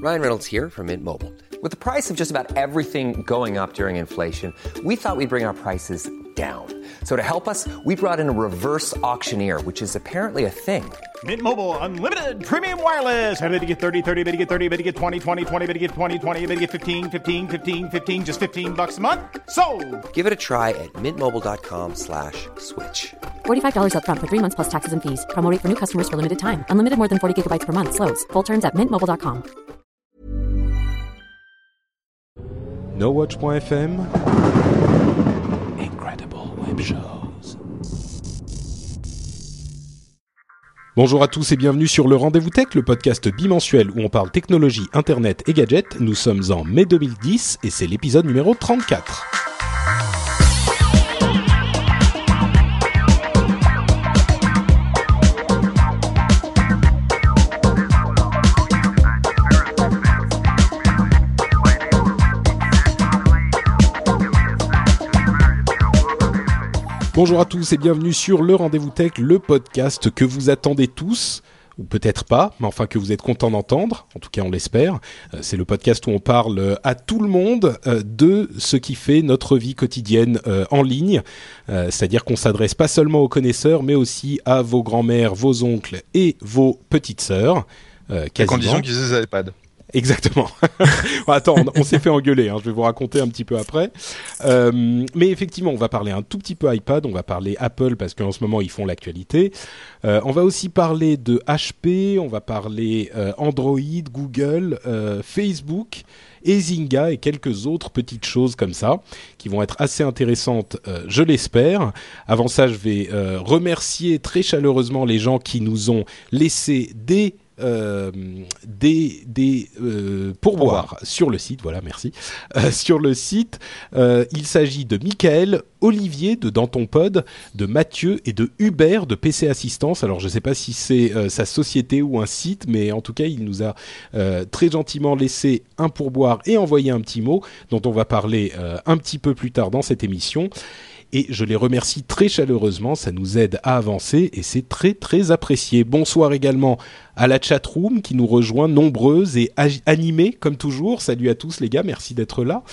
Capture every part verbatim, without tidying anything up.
Ryan Reynolds here from Mint Mobile. With the price of just about everything going up during inflation, we thought we'd bring our prices down. So to help us, we brought in a reverse auctioneer, which is apparently a thing. Mint Mobile Unlimited Premium Wireless. How to get thirty, thirty, how to get thirty, how to get twenty, twenty, twenty, how to get twenty, twenty, how to get fifteen, fifteen, fifteen, fifteen, just fifteen bucks a month? Sold! Give it a try at mintmobile.com slash switch. forty-five dollars up front for three months plus taxes and fees. Promo rate for new customers for limited time. Unlimited more than forty gigabytes per month. Slows full terms at mint mobile dot com. NoWatch point F M. Incredible Web Shows. Bonjour à tous et bienvenue sur le Rendez-vous Tech, le podcast bimensuel où on parle technologie, internet et gadgets. Nous sommes en mai deux mille dix et c'est l'épisode numéro trente-quatre. Bonjour à tous et bienvenue sur le Rendez-vous Tech, le podcast que vous attendez tous, ou peut-être pas, mais enfin que vous êtes contents d'entendre, en tout cas on l'espère. Euh, c'est le podcast où on parle à tout le monde euh, de ce qui fait notre vie quotidienne euh, en ligne, euh, c'est-à-dire qu'on s'adresse pas seulement aux connaisseurs, mais aussi à vos grands-mères, vos oncles et vos petites sœurs. Euh, à condition qu'ils aient des iPads. Exactement. Attends, on, on s'est fait engueuler, hein, je vais vous raconter un petit peu après. Euh, mais effectivement, on va parler un tout petit peu iPad, on va parler Apple parce qu'en ce moment, ils font l'actualité. Euh, on va aussi parler de H P, on va parler euh, Android, Google, euh, Facebook et Zynga et quelques autres petites choses comme ça qui vont être assez intéressantes, euh, je l'espère. Avant ça, je vais euh, remercier très chaleureusement les gens qui nous ont laissé des Euh, des des euh, pourboires sur le site, voilà, merci. Euh, sur le site, euh, il s'agit de Michael, Olivier de Dantonpod, de Mathieu et de Hubert de P C Assistance. Alors je ne sais pas si c'est euh, sa société ou un site, mais en tout cas il nous a euh, très gentiment laissé un pourboire et envoyé un petit mot dont on va parler euh, un petit peu plus tard dans cette émission. Et je les remercie très chaleureusement, ça nous aide à avancer et c'est très très apprécié. Bonsoir également à la chatroom qui nous rejoint, nombreuse et ag- animée comme toujours. Salut à tous les gars, merci d'être là.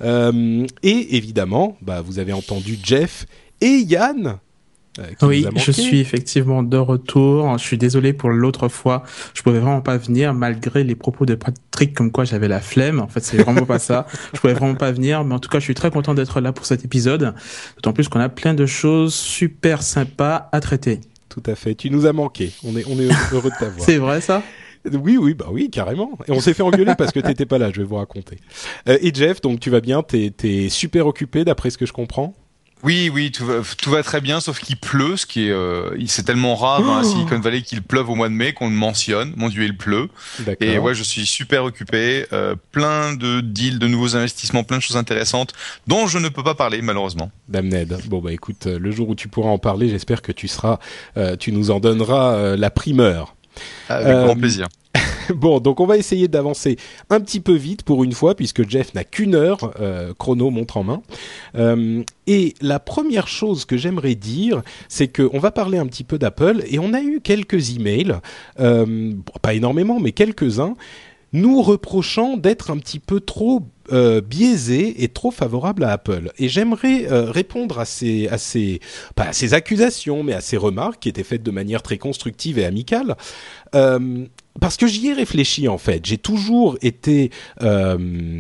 Euh, et évidemment, bah, vous avez entendu Jeff et Yann. Euh, oui, je suis effectivement de retour. Je suis désolé pour l'autre fois. Je pouvais vraiment pas venir malgré les propos de Patrick comme quoi j'avais la flemme. En fait, c'est vraiment pas ça. Je pouvais vraiment pas venir, mais en tout cas, je suis très content d'être là pour cet épisode. D'autant plus qu'on a plein de choses super sympas à traiter. Tout à fait. Tu nous as manqué. On est, on est heureux de t'avoir. C'est vrai ça? Oui, oui, bah oui, carrément. Et on s'est fait engueuler parce que t'étais pas là. Je vais vous raconter. Euh, et Jeff, donc tu vas bien? T'es, t'es super occupé d'après ce que je comprends. Oui, oui, tout va, tout va très bien, sauf qu'il pleut, ce qui est, euh, c'est tellement rare dans la Silicon Valley qu'il pleuve au mois de mai qu'on le mentionne. Mon Dieu, il pleut. D'accord. Et ouais, je suis super occupé, euh, plein de deals, de nouveaux investissements, plein de choses intéressantes dont je ne peux pas parler malheureusement. Damned. Bon bah écoute, le jour où tu pourras en parler, j'espère que tu seras, euh, tu nous en donneras euh, la primeur. Avec euh, grand plaisir. Bon, donc on va essayer d'avancer un petit peu vite pour une fois, puisque Jeff n'a qu'une heure, euh, chrono montre en main. Euh, et la première chose que j'aimerais dire, c'est qu'on va parler un petit peu d'Apple, et on a eu quelques emails, euh, bon, pas énormément, mais quelques-uns, nous reprochant d'être un petit peu trop euh, biaisés et trop favorables à Apple. Et j'aimerais euh, répondre à ces, à ces, pas à ces accusations, mais à ces remarques qui étaient faites de manière très constructive et amicale. Euh, parce que j'y ai réfléchi en fait. J'ai toujours été euh,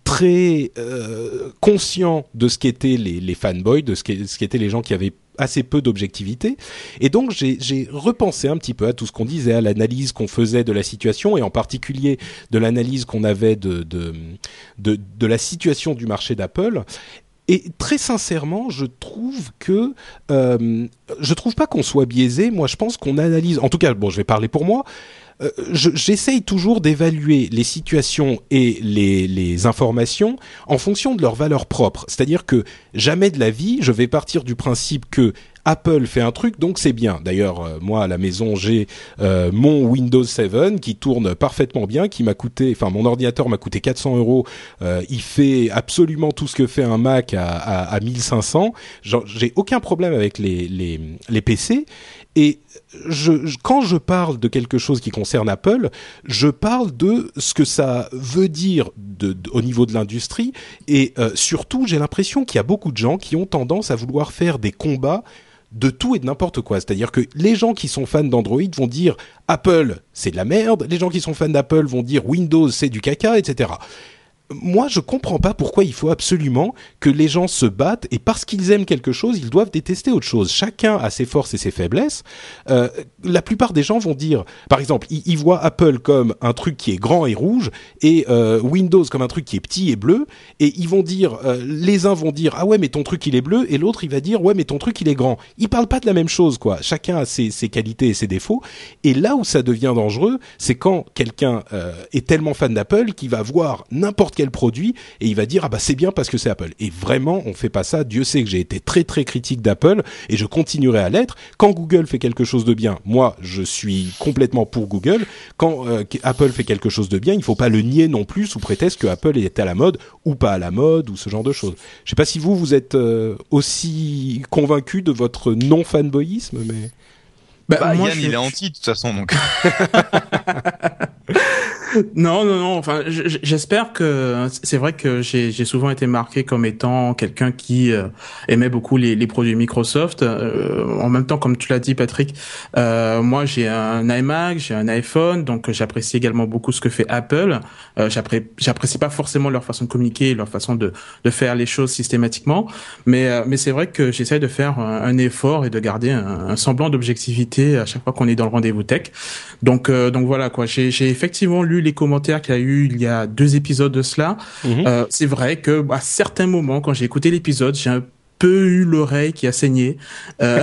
très euh, conscient de ce qu'étaient les, les fanboys, de ce qu'étaient les gens qui avaient assez peu d'objectivité, et donc j'ai, j'ai repensé un petit peu à tout ce qu'on disait, à l'analyse qu'on faisait de la situation, et en particulier de l'analyse qu'on avait de, de, de, de la situation du marché d'Apple. Et très sincèrement, je trouve que euh, je trouve pas qu'on soit biaisé. Moi, je pense qu'on analyse. En tout cas, bon, je vais parler pour moi. Euh, je, j'essaye toujours d'évaluer les situations et les, les informations en fonction de leur valeur propre. C'est-à-dire que jamais de la vie, je vais partir du principe que Apple fait un truc, donc c'est bien. D'ailleurs, euh, moi, à la maison, j'ai euh, mon Windows sept qui tourne parfaitement bien, qui m'a coûté, enfin, mon ordinateur m'a coûté quatre cents euros. Euh, il fait absolument tout ce que fait un Mac à, à, à mille cinq cents. Genre, j'ai aucun problème avec les, les, les P C. Et je, je, quand je parle de quelque chose qui concerne Apple, je parle de ce que ça veut dire de, de, au niveau de l'industrie. Et euh, surtout, j'ai l'impression qu'il y a beaucoup de gens qui ont tendance à vouloir faire des combats de tout et de n'importe quoi. C'est-à-dire que les gens qui sont fans d'Android vont dire Apple, c'est de la merde. Les gens qui sont fans d'Apple vont dire Windows, c'est du caca, et cetera. Moi, je comprends pas pourquoi il faut absolument que les gens se battent et parce qu'ils aiment quelque chose, ils doivent détester autre chose. Chacun a ses forces et ses faiblesses. Euh, la plupart des gens vont dire, par exemple, ils, ils voient Apple comme un truc qui est grand et rouge et euh, Windows comme un truc qui est petit et bleu. Et ils vont dire, euh, les uns vont dire, ah ouais, mais ton truc il est bleu, et l'autre il va dire, ouais, mais ton truc il est grand. Ils parlent pas de la même chose, quoi. Chacun a ses, ses qualités et ses défauts. Et là où ça devient dangereux, c'est quand quelqu'un euh, est tellement fan d'Apple qu'il va voir n'importe quel produit et il va dire ah bah c'est bien parce que c'est Apple. Et vraiment on fait pas ça. Dieu sait que j'ai été très très critique d'Apple et je continuerai à l'être. Quand Google fait quelque chose de bien, moi je suis complètement pour Google. Quand euh, Apple fait quelque chose de bien, il faut pas le nier non plus sous prétexte que Apple est à la mode ou pas à la mode ou ce genre de choses. Je sais pas si vous vous êtes euh, aussi convaincu de votre non fanboyisme, mais bah, bah moi, Yann je... il est anti de toute façon donc. Non, non, non. Enfin, j'espère que c'est vrai que j'ai, j'ai souvent été marqué comme étant quelqu'un qui euh, aimait beaucoup les, les produits Microsoft. Euh, en même temps, comme tu l'as dit, Patrick, euh, moi j'ai un iMac, j'ai un iPhone, donc j'apprécie également beaucoup ce que fait Apple. Euh, j'appré- j'apprécie pas forcément leur façon de communiquer, leur façon de, de faire les choses systématiquement, mais euh, mais c'est vrai que j'essaie de faire un, un effort et de garder un, un semblant d'objectivité à chaque fois qu'on est dans le rendez-vous tech. Donc euh, donc voilà quoi. J'ai, j'ai effectivement lu les commentaires qu'il y a eu il y a deux épisodes de cela. Mmh. Euh, c'est vrai que à certains moments, quand j'ai écouté l'épisode, j'ai un peu eu l'oreille qui a saigné. Euh...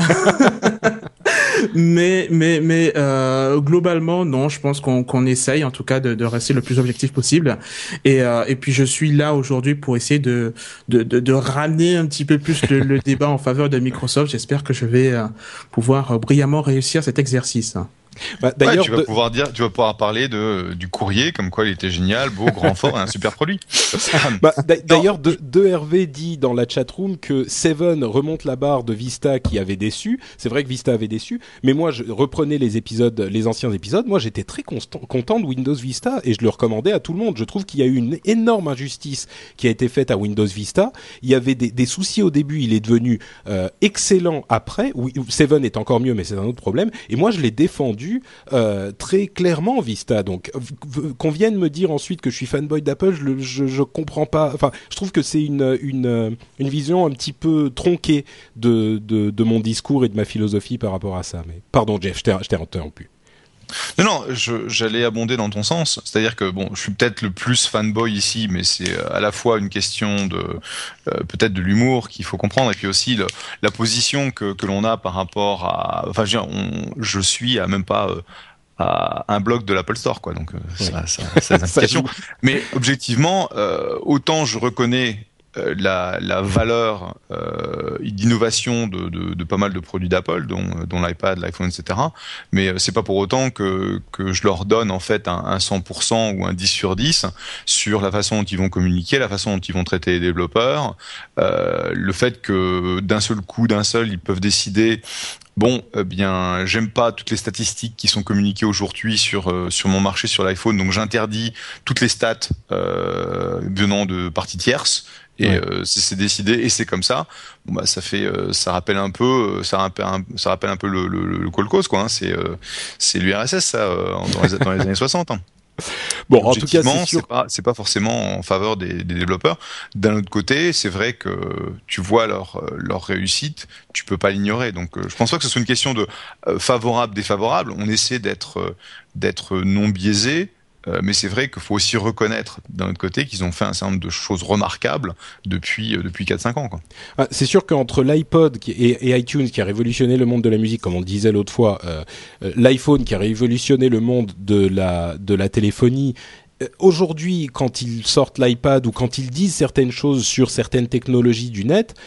mais mais mais euh, globalement, non. Je pense qu'on qu'on essaye en tout cas de, de rester le plus objectif possible. Et euh, et puis je suis là aujourd'hui pour essayer de de de, de ramener un petit peu plus le, le débat en faveur de Microsoft. J'espère que je vais euh, pouvoir brillamment réussir cet exercice. Bah, d'ailleurs, ouais, tu vas de... pouvoir dire, tu vas pouvoir parler de du courrier, comme quoi il était génial, beau, grand, fort, et un super produit. Bah, d'ailleurs, de, de Hervé dit dans la chatroom que Seven remonte la barre de Vista qui avait déçu. C'est vrai que Vista avait déçu, mais moi, je reprenais les épisodes, les anciens épisodes. Moi, j'étais très constant, content de Windows Vista et je le recommandais à tout le monde. Je trouve qu'il y a eu une énorme injustice qui a été faite à Windows Vista. Il y avait des, des soucis au début, il est devenu euh, excellent après. Oui, Seven est encore mieux, mais c'est un autre problème. Et moi, je l'ai défendu. Euh, très clairement Vista, donc v- qu'on vienne me dire ensuite que je suis fanboy d'Apple, je, le, je, je comprends pas. Enfin, je trouve que c'est une une une vision un petit peu tronquée de de, de mon discours et de ma philosophie par rapport à ça. Mais pardon, Jeff, je t'ai, je t'ai interrompu. Non, non, je, j'allais abonder dans ton sens. C'est-à-dire que bon, je suis peut-être le plus fanboy ici, mais c'est à la fois une question de euh, peut-être de l'humour qu'il faut comprendre, et puis aussi le, la position que que l'on a par rapport à. Enfin, je, veux dire, on, je suis à même pas. Euh, à un bloc de l'Apple Store, quoi. Donc euh, oui. ça, ça, ça, c'est une question. Mais objectivement, euh, autant je reconnais Euh, la, la valeur euh, d'innovation de, de, de pas mal de produits d'Apple, dont, dont l'iPad, l'iPhone, et cetera. Mais euh, c'est pas pour autant que, que je leur donne en fait un, un cent pour cent ou un dix sur dix sur la façon dont ils vont communiquer, la façon dont ils vont traiter les développeurs, euh, le fait que d'un seul coup, d'un seul, ils peuvent décider. Bon, eh bien, j'aime pas toutes les statistiques qui sont communiquées aujourd'hui sur euh, sur mon marché sur l'iPhone, donc j'interdis toutes les stats euh, venant de parties tierces. Et ouais. euh, c'est, c'est décidé et c'est comme ça. Bon bah ça fait, euh, ça rappelle un peu, ça rappelle un, ça rappelle un peu le le, le Colcos quoi. Hein. C'est euh, c'est l'U R S S ça euh, dans, les, dans les années soixante. Hein. Bon, en tout cas, c'est, sûr... c'est pas c'est pas forcément en faveur des, des développeurs. D'un autre côté, c'est vrai que tu vois leur leur réussite, tu peux pas l'ignorer. Donc, euh, je pense pas que ce soit une question de euh, favorable défavorable. On essaie d'être euh, d'être non biaisé. Euh, mais c'est vrai qu'il faut aussi reconnaître d'un autre côté qu'ils ont fait un certain nombre de choses remarquables depuis euh, depuis quatre cinq ans quoi. Ah, c'est sûr qu'entre l'iPod qui, et, et iTunes qui a révolutionné le monde de la musique, comme on le disait l'autre fois, euh, euh, l'iPhone qui a révolutionné le monde de la de la téléphonie. Euh, aujourd'hui, quand ils sortent l'iPad ou quand ils disent certaines choses sur certaines technologies du net,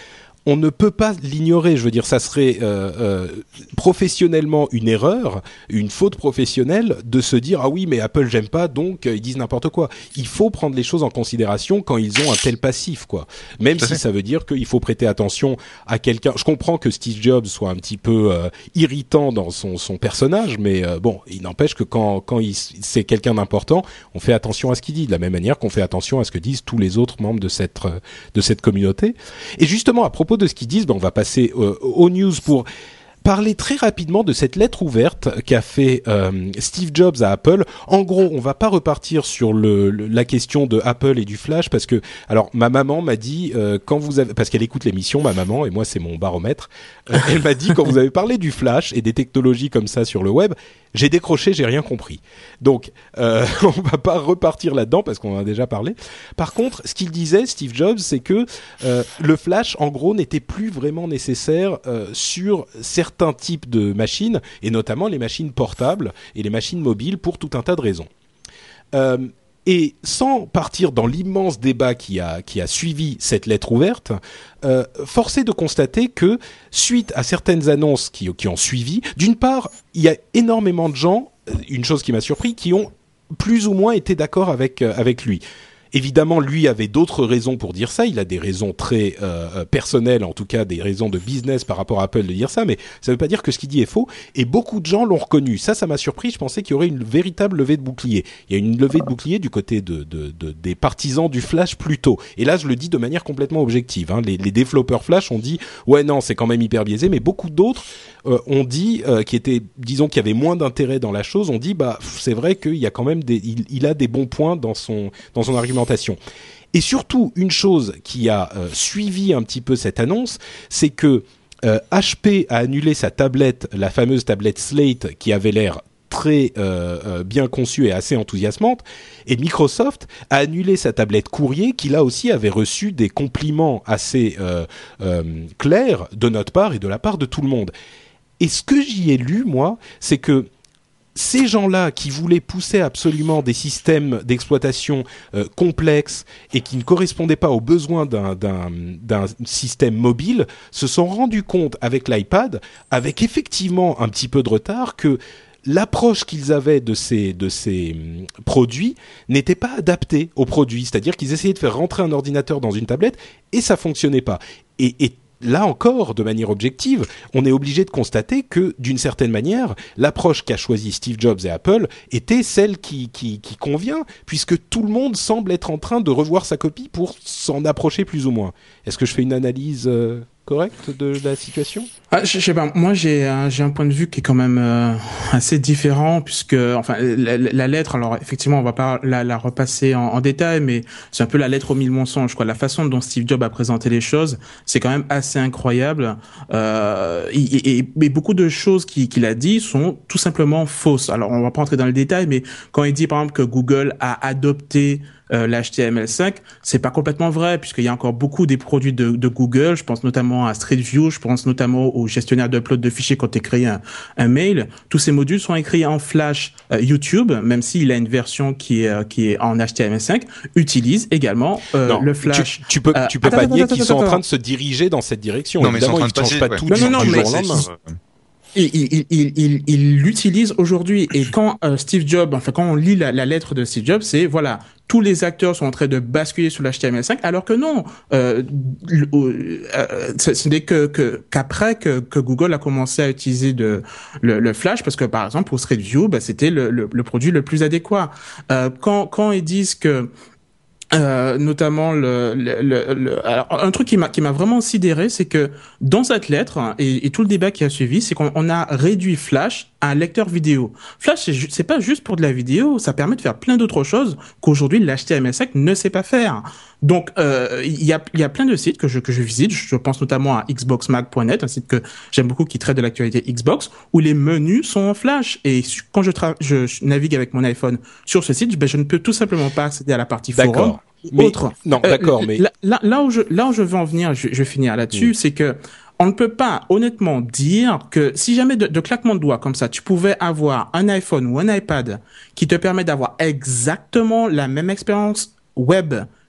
on ne peut pas l'ignorer. Je veux dire, ça serait euh, euh, professionnellement une erreur, une faute professionnelle de se dire ah oui mais Apple j'aime pas donc euh, ils disent n'importe quoi. Il faut prendre les choses en considération quand ils ont un tel passif quoi. Même si ça veut dire qu'il faut prêter attention à quelqu'un. Je comprends que Steve Jobs soit un petit peu euh, irritant dans son son personnage, mais euh, bon, il n'empêche que quand quand il, c'est quelqu'un d'important, on fait attention à ce qu'il dit de la même manière qu'on fait attention à ce que disent tous les autres membres de cette de cette communauté. Et justement à propos de ce qu'ils disent, ben on va passer euh, aux news pour parler très rapidement de cette lettre ouverte qu'a fait euh, Steve Jobs à Apple. En gros, on va pas repartir sur le, le la question de Apple et du Flash parce que alors ma maman m'a dit euh, quand vous avez parce qu'elle écoute l'émission ma maman et moi c'est mon baromètre. Euh, elle m'a dit quand vous avez parlé du Flash et des technologies comme ça sur le web, j'ai décroché, j'ai rien compris. Donc euh, on va pas repartir là-dedans parce qu'on en a déjà parlé. Par contre, ce qu'il disait Steve Jobs, c'est que euh, le Flash en gros n'était plus vraiment nécessaire euh, sur certains types de machines, et notamment les machines portables et les machines mobiles pour tout un tas de raisons. Euh, et sans partir dans l'immense débat qui a, qui a suivi cette lettre ouverte, euh, force est de constater que, suite à certaines annonces qui, qui ont suivi, d'une part, il y a énormément de gens, une chose qui m'a surpris, qui ont plus ou moins été d'accord avec, euh, avec lui. Évidemment, lui avait d'autres raisons pour dire ça. Il a des raisons très euh, personnelles, en tout cas des raisons de business par rapport à Apple de dire ça, mais ça ne veut pas dire que ce qu'il dit est faux. Et beaucoup de gens l'ont reconnu. Ça, ça m'a surpris. Je pensais qu'il y aurait une véritable levée de bouclier. Il y a une levée de bouclier du côté de, de, de des partisans du Flash plutôt. Et là, je le dis de manière complètement objective. Hein. Les, les développeurs Flash ont dit ouais non, c'est quand même hyper biaisé, mais beaucoup d'autres euh, ont dit euh, qui étaient, disons, qui avaient moins d'intérêt dans la chose, ont dit bah c'est vrai qu'il y a quand même des, il, il a des bons points dans son dans son argument. Et surtout, une chose qui a euh, suivi un petit peu cette annonce, c'est que euh, H P a annulé sa tablette, la fameuse tablette Slate, qui avait l'air très euh, euh, bien conçue et assez enthousiasmante, et Microsoft a annulé sa tablette Courrier, qui là aussi avait reçu des compliments assez euh, euh, clairs de notre part et de la part de tout le monde. Et ce que j'y ai lu, moi, c'est que ces gens-là qui voulaient pousser absolument des systèmes d'exploitation euh, complexes et qui ne correspondaient pas aux besoins d'un, d'un, d'un système mobile se sont rendus compte avec l'iPad, avec effectivement un petit peu de retard, que l'approche qu'ils avaient de ces, de ces produits n'était pas adaptée aux produits. C'est-à-dire qu'ils essayaient de faire rentrer un ordinateur dans une tablette et ça fonctionnait pas. Et, et là encore, de manière objective, on est obligé de constater que, d'une certaine manière, l'approche qu'a choisie Steve Jobs et Apple était celle qui, qui, qui convient, puisque tout le monde semble être en train de revoir sa copie pour s'en approcher plus ou moins. Est-ce que je fais une analyse euh, correcte de la situation ? Ah, je, je sais pas. Moi, j'ai un, j'ai un point de vue qui est quand même euh, assez différent, puisque enfin la, la lettre. Alors effectivement, on va pas la, la repasser en, en détail, mais c'est un peu la lettre aux mille mensonges, quoi. La façon dont Steve Jobs a présenté les choses, c'est quand même assez incroyable. Euh, et, et, et beaucoup de choses qu'il, qu'il a dit sont tout simplement fausses. Alors, on va pas rentrer dans le détail, mais quand il dit par exemple que Google a adopté Euh, l'H T M L cinq, c'est pas complètement vrai, puisqu'il y a encore beaucoup des produits de, de Google. Je pense notamment à Street View, je pense notamment au gestionnaire d'upload de fichiers quand tu écris un, un mail. Tous ces modules sont écrits en Flash. euh, YouTube, même s'il a une version qui est, euh, qui est en H T M L cinq, utilise également euh, non, le Flash. Tu, tu peux, euh, tu peux attends, pas attends, nier attends, qu'ils attends, sont attends. en train de se diriger dans cette direction. Non, mais évidemment, ils ne changent pas ouais. tout Non, du non, non, jour mais au lendemain. Il, il, il, il, il l'utilise aujourd'hui. Et quand euh, Steve Jobs, enfin quand on lit la, la lettre de Steve Jobs, c'est voilà, tous les acteurs sont en train de basculer sur l'H T M L cinq, alors que non, euh, euh, ce n'est que, que qu'après que, que Google a commencé à utiliser de, le, le Flash, parce que par exemple pour Street View, bah, c'était le, le, le produit le plus adéquat. Euh, quand quand ils disent que Euh, notamment le, le, le, le alors un truc qui m'a qui m'a vraiment sidéré, c'est que dans cette lettre hein, et, et tout le débat qui a suivi, c'est qu'on on a réduit Flash à un lecteur vidéo. Flash c'est, ju- c'est pas juste pour de la vidéo, ça permet de faire plein d'autres choses qu'aujourd'hui l'H T M L cinq ne sait pas faire. Donc euh, il y a il y a plein de sites que je que je visite, je pense notamment à xboxmag point net, un site que j'aime beaucoup qui traite de l'actualité Xbox, où les menus sont en Flash, et quand je, tra- je, je navigue avec mon iPhone sur ce site, ben je ne peux tout simplement pas accéder à la partie forum. D'accord. Mais, Autre. non, Euh, d'accord, mais là, là, là où je, là où je veux en venir, je, je vais finir là-dessus, Mm. c'est que on ne peut pas honnêtement dire que si jamais de, de claquement de doigts comme ça, tu pouvais avoir un iPhone ou un iPad qui te permet d'avoir exactement la même expérience web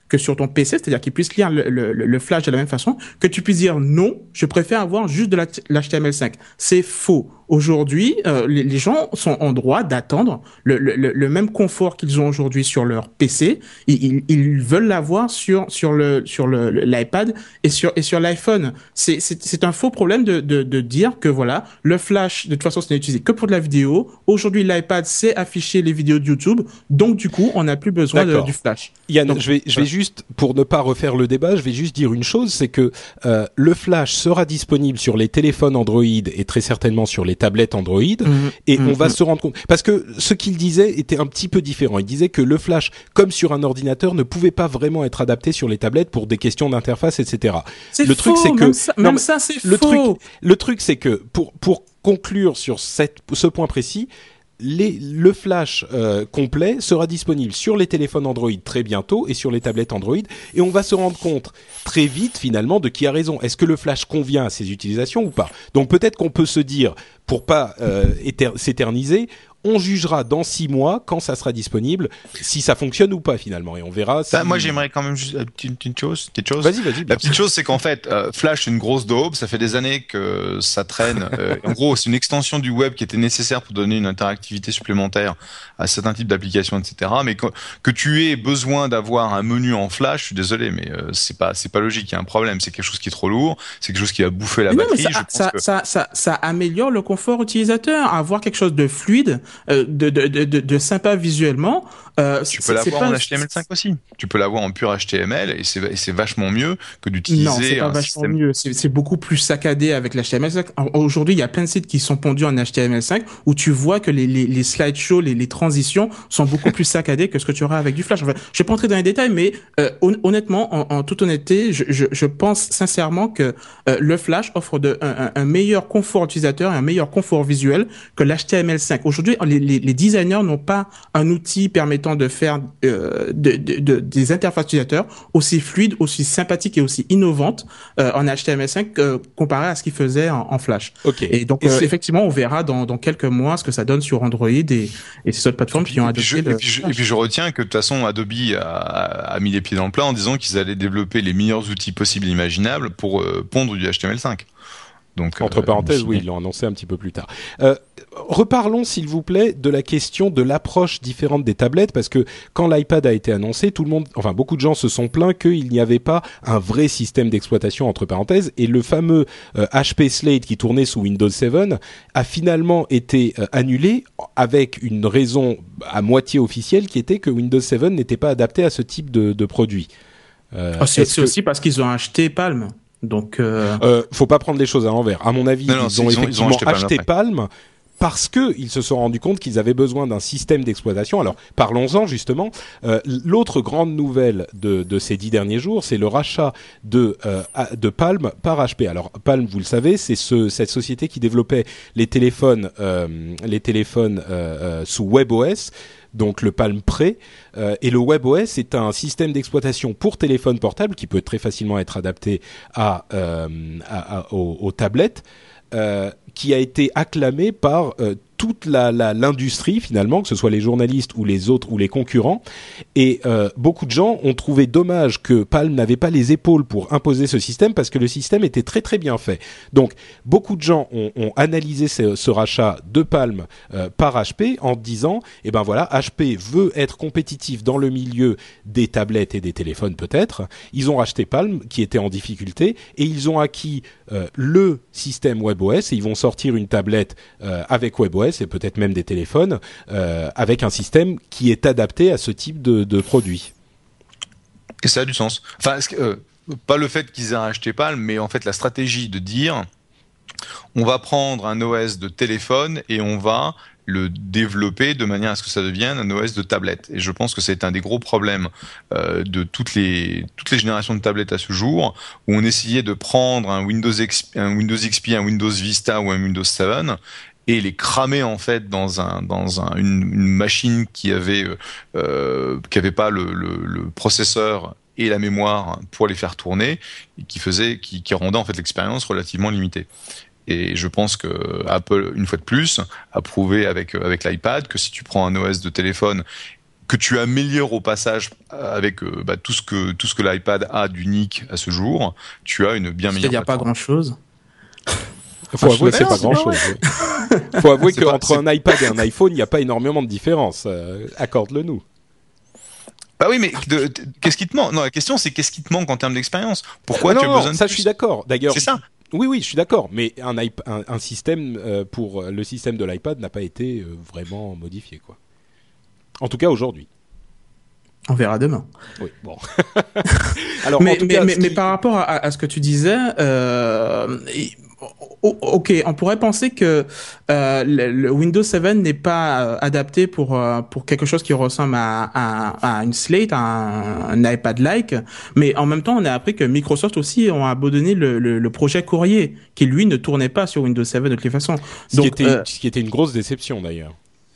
que sur ton P C, c'est-à-dire qu'il puisse lire le, le, le flash de la même façon, que tu puisses dire non, je préfère avoir juste de l'H T M L cinq. C'est faux. Aujourd'hui, euh, les, les gens sont en droit d'attendre le, le, le même confort qu'ils ont aujourd'hui sur leur P C. Ils, ils, ils veulent l'avoir sur sur le sur le, l'iPad et sur et sur l'iPhone. C'est c'est c'est un faux problème de de de dire que voilà, le flash de toute façon ce n'est utilisé que pour de la vidéo. Aujourd'hui, l'iPad sait afficher les vidéos de YouTube, donc du coup, on n'a plus besoin de, du flash. Yann, donc, je vais je vais juste pour ne pas refaire le débat, je vais juste dire une chose, c'est que euh, le flash sera disponible sur les téléphones Android et très certainement sur les tablettes Android, mmh, et mmh, on va mmh. se rendre compte, parce que ce qu'il disait était un petit peu différent. Il disait que le flash, comme sur un ordinateur, ne pouvait pas vraiment être adapté sur les tablettes pour des questions d'interface, et cetera. C'est le faux, truc, c'est que même ça, même ça c'est le faux. Truc, le truc, c'est que pour pour conclure sur cette, ce point précis, Les, le flash euh, complet sera disponible sur les téléphones Android très bientôt et sur les tablettes Android, et on va se rendre compte très vite finalement de qui a raison. Est-ce que le flash convient à ces utilisations ou pas? Donc peut-être qu'on peut se dire, pour pas euh, éter- s'éterniser, on jugera dans six mois quand ça sera disponible si ça fonctionne ou pas finalement, et on verra. Si... Ça, moi j'aimerais quand même juste une petite chose, petite chose. Vas-y, vas-y. La petite chose, c'est qu'en fait, euh, Flash c'est une grosse daube. Ça fait des années que ça traîne. Euh, en gros, c'est une extension du web qui était nécessaire pour donner une interactivité supplémentaire à certains types d'applications, et cetera. Mais que, que tu aies besoin d'avoir un menu en Flash, je suis désolé, mais euh, c'est pas c'est pas logique. Il y a un problème. C'est quelque chose qui est trop lourd. C'est quelque chose qui va bouffer la mais batterie. Non, mais ça, je pense ça, que... ça, ça, ça améliore le confort utilisateur. Avoir quelque chose de fluide, euh, de, de De, de, de sympa visuellement. Euh, tu peux l'avoir en H T M L cinq aussi. Tu peux l'avoir en pur H T M L et c'est, et c'est vachement mieux que d'utiliser non, c'est pas un vachement système... mieux. C'est, c'est beaucoup plus saccadé avec l'H T M L cinq. Aujourd'hui, il y a plein de sites qui sont pondus en H T M L cinq où tu vois que les, les, les slideshows, les, les transitions sont beaucoup plus saccadées que ce que tu auras avec du Flash. Enfin, je vais pas entrer dans les détails, mais euh, honnêtement, en, en toute honnêteté, je, je, je pense sincèrement que euh, le Flash offre de, un, un meilleur confort utilisateur et un meilleur confort visuel que l'H T M L cinq. Aujourd'hui, les, les, les designers n'ont pas un outil permettant de faire euh, de, de, de, des interfaces utilisateurs aussi fluides, aussi sympathiques et aussi innovantes euh, en H T M L cinq euh, comparé à ce qu'ils faisaient en, en Flash. Okay. Et donc, et euh, effectivement, on verra dans, dans quelques mois ce que ça donne sur Android et, et ces autres plateformes qui ont adopté je, le... Et puis, je, et puis je retiens que de toute façon, Adobe a, a mis les pieds dans le plat en disant qu'ils allaient développer les meilleurs outils possibles et imaginables pour euh, pondre du H T M L cinq. Donc, entre euh, parenthèses, oui, ils l'ont annoncé un petit peu plus tard. Euh, reparlons, s'il vous plaît, de la question de l'approche différente des tablettes, parce que quand l'iPad a été annoncé, tout le monde, enfin beaucoup de gens se sont plaints qu'il n'y avait pas un vrai système d'exploitation, entre parenthèses, et le fameux euh, H P Slate qui tournait sous Windows sept a finalement été euh, annulé avec une raison à moitié officielle qui était que Windows sept n'était pas adapté à ce type de, de produit. Euh, oh, c'est c'est que... aussi parce qu'ils ont acheté Palm. Donc, euh... Euh, faut pas prendre les choses à l'envers. À mon avis, non, non, ils, ont ils ont effectivement ils ont acheté Palm, Palm parce que ils se sont rendus compte qu'ils avaient besoin d'un système d'exploitation. Alors, parlons-en justement. Euh, l'autre grande nouvelle de, de ces dix derniers jours, c'est le rachat de euh, de Palm par H P. Alors, Palm, vous le savez, c'est ce, cette société qui développait les téléphones, euh, les téléphones euh, euh, sous WebOS. Donc le Palm Pre, euh, et le WebOS est un système d'exploitation pour téléphone portable qui peut très facilement être adapté à, euh, à, à aux, aux tablettes, euh, qui a été acclamé par euh, toute la, la, l'industrie finalement, que ce soit les journalistes ou les autres ou les concurrents, et euh, beaucoup de gens ont trouvé dommage que Palm n'avait pas les épaules pour imposer ce système parce que le système était très très bien fait. Donc beaucoup de gens ont, ont analysé ce, ce rachat de Palm euh, par H P en disant, eh ben voilà, H P veut être compétitif dans le milieu des tablettes et des téléphones peut-être. Ils ont racheté Palm qui était en difficulté et ils ont acquis euh, le système WebOS et ils vont sortir une tablette euh, avec WebOS et peut-être même des téléphones euh, avec un système qui est adapté à ce type de, de produit. Et ça a du sens. Enfin, euh, pas le fait qu'ils aient acheté Palm, mais en fait la stratégie de dire on va prendre un O S de téléphone et on va le développer de manière à ce que ça devienne un O S de tablette. Et je pense que c'est un des gros problèmes euh, de toutes les toutes les générations de tablettes à ce jour, où on essayait de prendre un Windows X P, un Windows X P, un Windows Vista ou un Windows sept et les cramer en fait dans un dans un une, une machine qui avait euh, qui avait pas le, le, le processeur et la mémoire pour les faire tourner, et qui faisait qui, qui rendait en fait l'expérience relativement limitée. Et je pense que Apple, une fois de plus, a prouvé avec avec l'iPad que si tu prends un O S de téléphone que tu améliores au passage avec euh, bah, tout ce que tout ce que l'iPad a d'unique à ce jour, tu as une bien meilleure. C'est-à-dire pas grand-chose. Faut ah, avouer que c'est pas grand-chose. Oui. Faut avouer qu'entre un iPad et un iPhone, il n'y a pas énormément de différence. Euh, accorde-le-nous. Bah oui, mais de, de, qu'est-ce qui te manque ? Non, la question c'est qu'est-ce qui te manque en termes d'expérience ? Pourquoi non, tu as besoin de ça, plus ? Je suis d'accord. D'ailleurs, c'est ça. Oui, oui, je suis d'accord. Mais un, iP- un, un système euh, pour le système de l'iPad n'a pas été euh, vraiment modifié, quoi. En tout cas, aujourd'hui. On verra demain. Oui, bon. Alors, mais, en tout mais, cas, mais, qui... mais par rapport à, à ce que tu disais, euh, ok, on pourrait penser que euh, le, le Windows sept n'est pas euh, adapté pour euh, pour quelque chose qui ressemble à, à, à une Slate, à un, un iPad-like, mais en même temps, on a appris que Microsoft aussi ont abandonné le, le, le projet Courrier, qui lui ne tournait pas sur Windows sept de toutes les façons. Ce, Donc, qui était, euh, ce qui était une grosse déception d'ailleurs.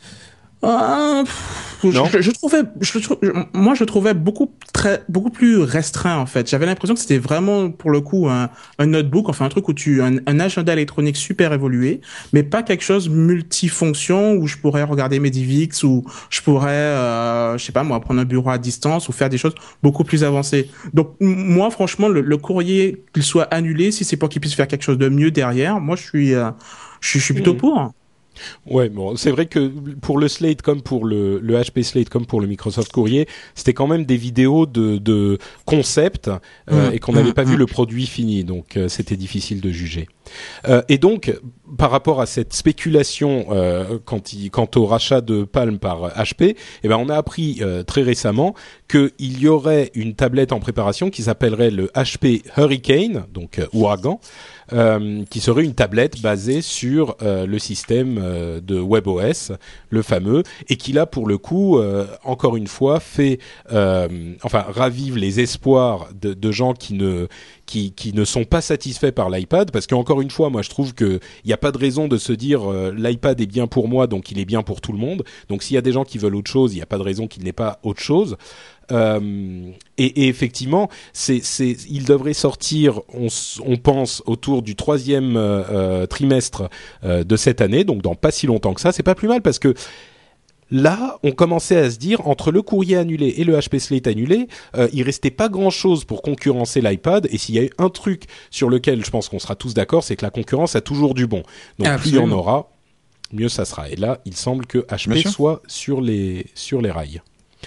Euh, je, je, je trouvais, je, je, moi, je trouvais beaucoup très, beaucoup plus restreint en fait. J'avais l'impression que c'était vraiment pour le coup un, un notebook, enfin un truc où tu, un, un agenda électronique super évolué, mais pas quelque chose multifonction où je pourrais regarder mes D V X ou je pourrais, euh, je sais pas moi, prendre un bureau à distance ou faire des choses beaucoup plus avancées. Donc moi, franchement, le, le courrier qu'il soit annulé, si c'est pour qu'il puisse faire quelque chose de mieux derrière, moi, je suis, euh, je, je suis plutôt mmh. pour. Ouais, bon, c'est vrai que pour le Slate comme pour le, le H P Slate comme pour le Microsoft Courrier, c'était quand même des vidéos de, de concept euh, mmh, et qu'on n'avait mmh, pas mmh. vu le produit fini, donc euh, c'était difficile de juger. Euh, et donc, par rapport à cette spéculation euh, quant, il, quant au rachat de Palm par H P, eh ben on a appris euh, très récemment qu'il y aurait une tablette en préparation qui s'appellerait le H P Hurricane, donc euh, ouragan. Euh, qui serait une tablette basée sur euh, le système euh, de WebOS, le fameux, et qui là pour le coup, euh, encore une fois, fait, euh, enfin ravive les espoirs de, de gens qui ne qui qui ne sont pas satisfaits par l'iPad, parce qu'encore une fois, moi je trouve que il y a pas de raison de se dire euh, l'iPad est bien pour moi, donc il est bien pour tout le monde. Donc s'il y a des gens qui veulent autre chose, il y a pas de raison qu'il n'ait pas autre chose. Euh, et, et effectivement, c'est, c'est, il devrait sortir, on, on pense, autour du troisième euh, trimestre euh, de cette année, donc dans pas si longtemps que ça. C'est pas plus mal parce que là, on commençait à se dire, entre le courrier annulé et le H P Slate annulé, euh, il restait pas grand-chose pour concurrencer l'iPad. Et s'il y a eu un truc sur lequel je pense qu'on sera tous d'accord, c'est que la concurrence a toujours du bon. Donc Absolument. Plus il y en aura, mieux ça sera. Et là, il semble que H P soit sur les sur les rails.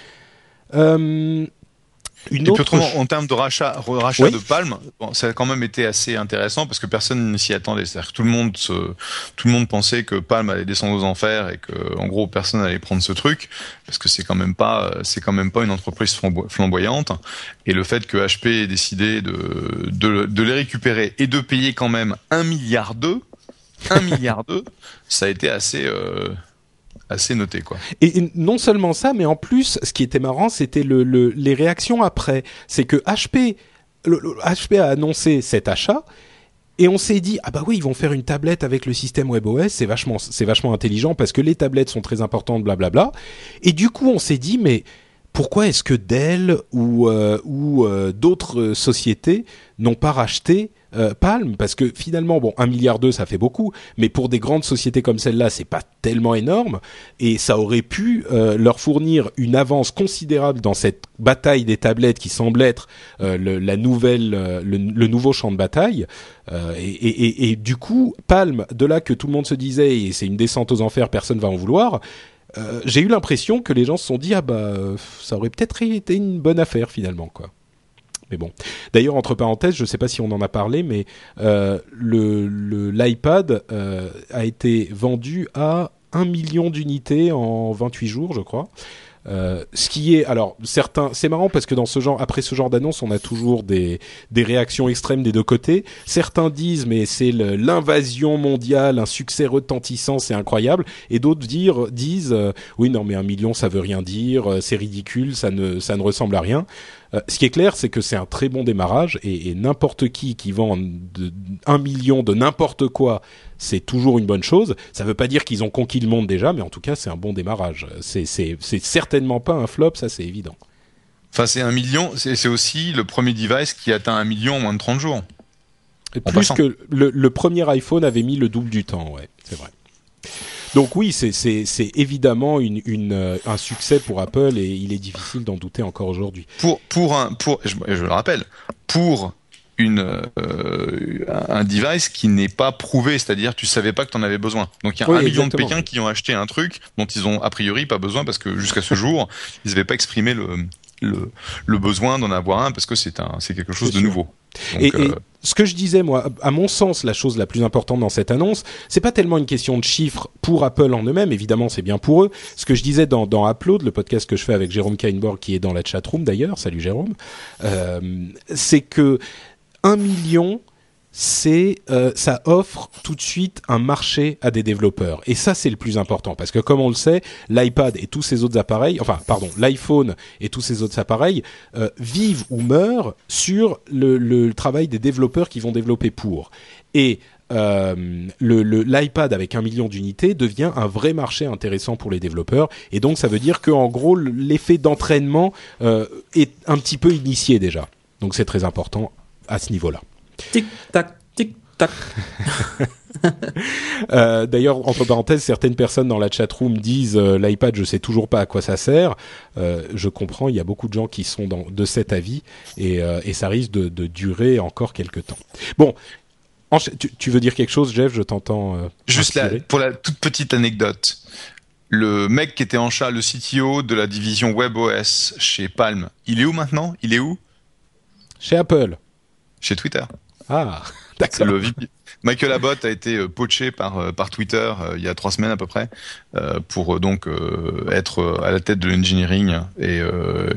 Euh, une et autre puis autrement, ch- en termes de rachat, rachat oui. de Palm, bon, ça a quand même été assez intéressant parce que personne ne s'y attendait. C'est-à-dire que tout le monde se, tout le monde pensait que Palm allait descendre aux enfers et que, en gros, personne allait prendre ce truc parce que c'est quand même pas, c'est quand même pas une entreprise flambo- flamboyante. Et le fait que H P ait décidé de, de, de les récupérer et de payer quand même un milliard deux, un milliard deux, ça a été assez. Euh, assez noté quoi. Et, et non seulement ça, mais en plus, ce qui était marrant, c'était le, le, les réactions après. C'est que H P, le, le, H P a annoncé cet achat et on s'est dit ah bah oui, ils vont faire une tablette avec le système WebOS, c'est vachement, c'est vachement intelligent parce que les tablettes sont très importantes, blablabla. Et du coup, on s'est dit mais pourquoi est-ce que Dell ou euh, ou euh, d'autres sociétés n'ont pas racheté Euh, Palm, parce que finalement, bon, un milliard deux, ça fait beaucoup, mais pour des grandes sociétés comme celle-là, c'est pas tellement énorme, et ça aurait pu euh, leur fournir une avance considérable dans cette bataille des tablettes qui semble être euh, le, la nouvelle, euh, le, le nouveau champ de bataille. Euh, et, et, et, et du coup, Palm, de là que tout le monde se disait, et c'est une descente aux enfers, personne va en vouloir. Euh, j'ai eu l'impression que les gens se sont dit, ah bah, ça aurait peut-être été une bonne affaire finalement, quoi. Mais bon. D'ailleurs, entre parenthèses, je ne sais pas si on en a parlé, mais euh, le, le, l'iPad euh, a été vendu à un million d'unités en vingt-huit jours, je crois. Euh, ce qui est, alors certains, c'est marrant parce que dans ce genre, après ce genre d'annonce, on a toujours des des réactions extrêmes des deux côtés. Certains disent mais c'est le, l'invasion mondiale, un succès retentissant, c'est incroyable, et d'autres dire, disent euh, oui non mais un million ça veut rien dire, euh, c'est ridicule, ça ne ça ne ressemble à rien. Euh, ce qui est clair, c'est que c'est un très bon démarrage et, et n'importe qui qui vend de, un million de n'importe quoi, c'est toujours une bonne chose. Ça ne veut pas dire qu'ils ont conquis le monde déjà, mais en tout cas, c'est un bon démarrage. C'est, c'est, c'est certainement pas un flop, ça c'est évident. Enfin, c'est un million, c'est, c'est aussi le premier device qui atteint un million en moins de trente jours. Et plus que le, le premier iPhone avait mis le double du temps, ouais, c'est vrai. Donc oui, c'est, c'est, c'est évidemment une, une, euh, un succès pour Apple et il est difficile d'en douter encore aujourd'hui. Pour, pour un, pour, je, je le rappelle, pour une, euh, un device qui n'est pas prouvé, c'est-à-dire tu savais pas que tu en avais besoin. Donc il y a oui, un million exactement. de Pékins qui ont acheté un truc dont ils ont a priori pas besoin parce que jusqu'à ce jour, ils n'avaient pas exprimé le, le, le besoin d'en avoir un parce que c'est un, c'est quelque chose c'est de sûr. nouveau. Donc, et, euh... et ce que je disais, moi, à mon sens, la chose la plus importante dans cette annonce, c'est pas tellement une question de chiffres pour Apple en eux-mêmes, évidemment, c'est bien pour eux. Ce que je disais dans, dans Upload, le podcast que je fais avec Jérôme Kainborg, qui est dans la chatroom d'ailleurs, salut Jérôme, euh, c'est que un million, c'est euh, ça offre tout de suite un marché à des développeurs. Et ça, c'est le plus important. Parce que comme on le sait, l'iPad et tous ces autres appareils, enfin, pardon, l'iPhone et tous ces autres appareils euh, vivent ou meurent sur le, le, le travail des développeurs qui vont développer pour. Et euh, le, le, l'iPad avec un million d'unités devient un vrai marché intéressant pour les développeurs. Et donc, ça veut dire qu'en gros, l'effet d'entraînement euh, est un petit peu initié déjà. Donc, c'est très important à ce niveau-là. Tic tac, tic tac. euh, d'ailleurs, entre parenthèses, certaines personnes dans la chatroom disent euh, l'iPad, je sais toujours pas à quoi ça sert. Euh, je comprends, il y a beaucoup de gens qui sont dans, de cet avis et, euh, et ça risque de, de durer encore quelques temps. Bon, encha- tu, tu veux dire quelque chose, Jeff ? Je t'entends. Euh, Juste là, pour la toute petite anecdote. Le mec qui était en charge, le C T O de la division WebOS chez Palm, il est où maintenant ? Il est où ? Chez Apple. Chez Twitter. Ah, d'accord. C'est le V P. Michael Abbott a été euh, poaché par euh, par Twitter euh, il y a trois semaines à peu près euh, pour euh, donc euh, être euh, à la tête de l'engineering et euh,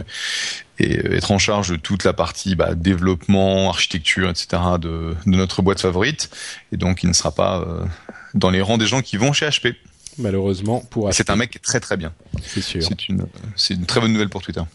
et être en charge de toute la partie bah, développement, architecture, et cetera de de notre boîte favorite. Et donc il ne sera pas euh, dans les rangs des gens qui vont chez H P. Malheureusement pour H P. C'est un mec très très bien. C'est sûr. C'est une c'est une très bonne nouvelle pour Twitter.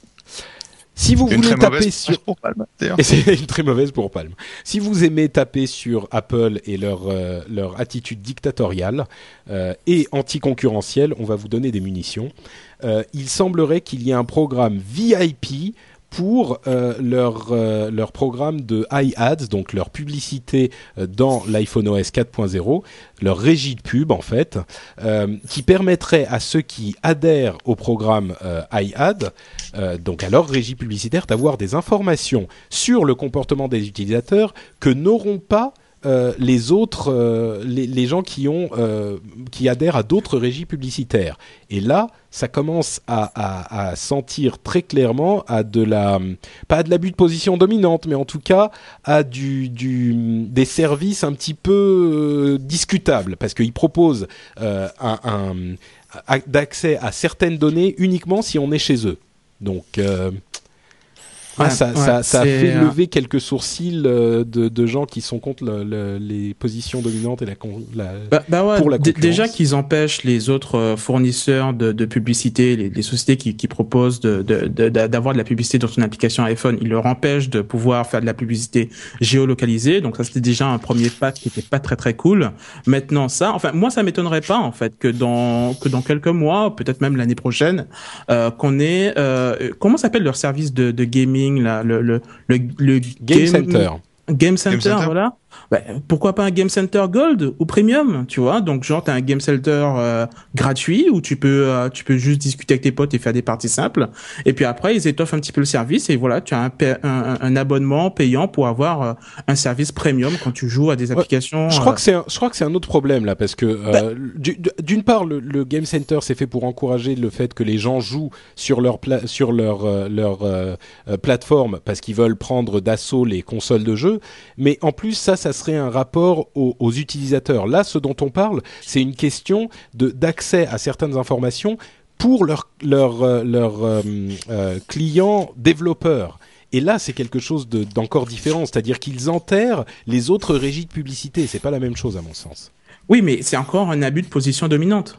Si vous c'est voulez taper sur pour Palm, et c'est une très mauvaise pour Palm. Si vous aimez taper sur Apple et leur euh, leur attitude dictatoriale euh, et anticoncurrentielle, on va vous donner des munitions. Euh, il semblerait qu'il y ait un programme V I P pour euh, leur euh, leur programme de iAds, donc leur publicité euh, dans l'iPhone O S quatre point zéro, leur régie de pub en fait, euh, qui permettrait à ceux qui adhèrent au programme euh, iAd, euh, donc à leur régie publicitaire, d'avoir des informations sur le comportement des utilisateurs que n'auront pas Euh, les autres, euh, les, les gens qui ont, euh, qui adhèrent à d'autres régies publicitaires. Et là, ça commence à, à, à sentir très clairement à de la, pas à de l'abus de position dominante, mais en tout cas à du, du des services un petit peu euh, discutables, parce qu'ils proposent euh, un, un, un d'accès à certaines données uniquement si on est chez eux. Donc euh, Ah, ouais, ça, ouais, ça, ça a fait euh... lever quelques sourcils euh, de, de gens qui sont contre le, le, les positions dominantes et la, la bah, bah ouais, pour la concurrence. D- déjà qu'ils empêchent les autres fournisseurs de, de publicité, les, les sociétés qui, qui proposent de, de, de, d'avoir de la publicité dans une application iPhone, ils leur empêchent de pouvoir faire de la publicité géolocalisée. Donc ça, c'était déjà un premier pas qui était pas très très cool. Maintenant, ça, enfin moi, ça m'étonnerait pas en fait que dans que dans quelques mois, peut-être même l'année prochaine, euh, qu'on ait euh, comment s'appelle leur service de, de gaming. La, le, le, le, le Game, game Center. Game Center, Game Center. Voilà. Bah, pourquoi pas un Game Center Gold ou Premium, tu vois? Donc genre t'as un Game Center euh, gratuit où tu peux euh, tu peux juste discuter avec tes potes et faire des parties simples. Et puis après ils étoffent un petit peu le service et voilà tu as un, un, un abonnement payant pour avoir euh, un service premium quand tu joues à des applications. Ouais, je crois euh... que c'est un, je crois que c'est un autre problème là parce que euh, bah, d'une part le, le Game Center c'est fait pour encourager le fait que les gens jouent sur leur pla- sur leur euh, leur euh, plateforme parce qu'ils veulent prendre d'assaut les consoles de jeux, mais en plus ça ça serait un rapport aux, aux utilisateurs. Là, ce dont on parle, c'est une question de, d'accès à certaines informations pour leurs leur, euh, leur, euh, euh, clients développeurs. Et là, c'est quelque chose de, d'encore différent, c'est-à-dire qu'ils enterrent les autres régies de publicité. C'est pas la même chose à mon sens. Oui, mais c'est encore un abus de position dominante.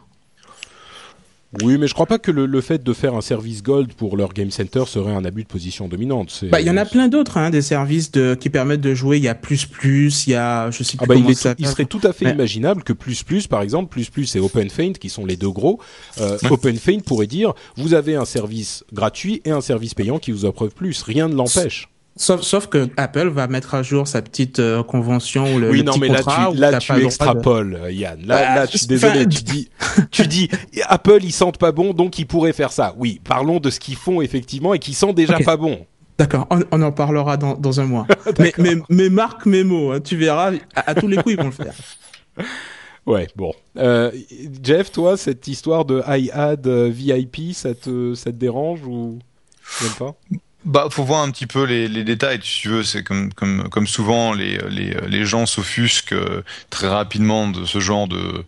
Oui, mais je crois pas que le, le fait de faire un service Gold pour leur Game Center serait un abus de position dominante. C'est... Bah, il y en a plein d'autres, hein, des services de, qui permettent de jouer. Il y a plus plus, il y a, je sais plus ah bah comment il, est ça tout, il serait tout à fait ouais. imaginable que plus plus, par exemple, plus plus et OpenFaint, qui sont les deux gros. Euh, ouais. OpenFaint pourrait dire, vous avez un service gratuit et un service payant qui vous offre plus. Rien ne l'empêche. Sauf, sauf que Apple va mettre à jour sa petite euh, convention ou le, oui, le non, petit mais contrat. là, tu, là, tu extrapoles, de... Yann. Là, bah, là, je suis désolé. Fin... Tu dis, tu dis, Apple, ils sentent pas bon, donc ils pourraient faire ça. Oui, parlons de ce qu'ils font effectivement et qui sent déjà okay. pas bon. D'accord, on, on en parlera dans, dans un mois. mais, mais, mais marque mes mots, hein, tu verras, à, à tous les coups, ils vont le faire. Ouais, bon. Euh, Jeff, toi, cette histoire de iAd V I P, ça te, ça te dérange ou même pas? Bah, faut voir un petit peu les, les détails, si tu veux. C'est comme, comme, comme souvent, les, les, les gens s'offusquent très rapidement de ce genre de,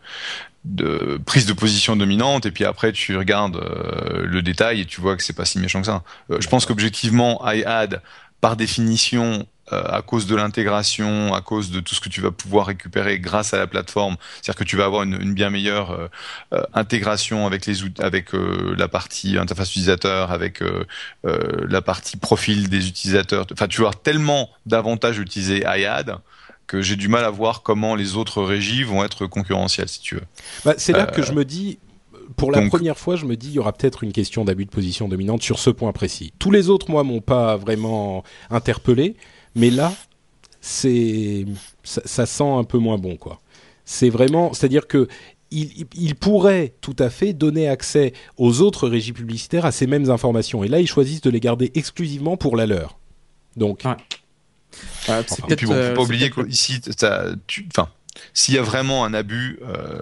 de prise de position dominante, et puis après, tu regardes euh, le détail et tu vois que c'est pas si méchant que ça. Euh, je pense qu'objectivement, iAd, par définition, euh, à cause de l'intégration, à cause de tout ce que tu vas pouvoir récupérer grâce à la plateforme, c'est-à-dire que tu vas avoir une, une bien meilleure euh, euh, intégration avec les out- avec euh, la partie interface utilisateur, avec euh, euh, la partie profil des utilisateurs. Enfin, tu vas avoir tellement d'avantages d'utiliser iAd que j'ai du mal à voir comment les autres régies vont être concurrentielles, si tu veux. Bah, c'est là euh, que je me dis. Pour la donc, première fois, je me dis il y aura peut-être une question d'abus de position dominante sur ce point précis. Tous les autres, moi, m'ont pas vraiment interpellé, mais là, c'est ça, ça sent un peu moins bon, quoi. C'est vraiment, c'est-à-dire que il, il pourrait tout à fait donner accès aux autres régies publicitaires à ces mêmes informations, et là, ils choisissent de les garder exclusivement pour la leur. Donc, ouais. euh, enfin, et puis bon, faut pas oublier qu'ici, enfin. S'il y a vraiment un abus,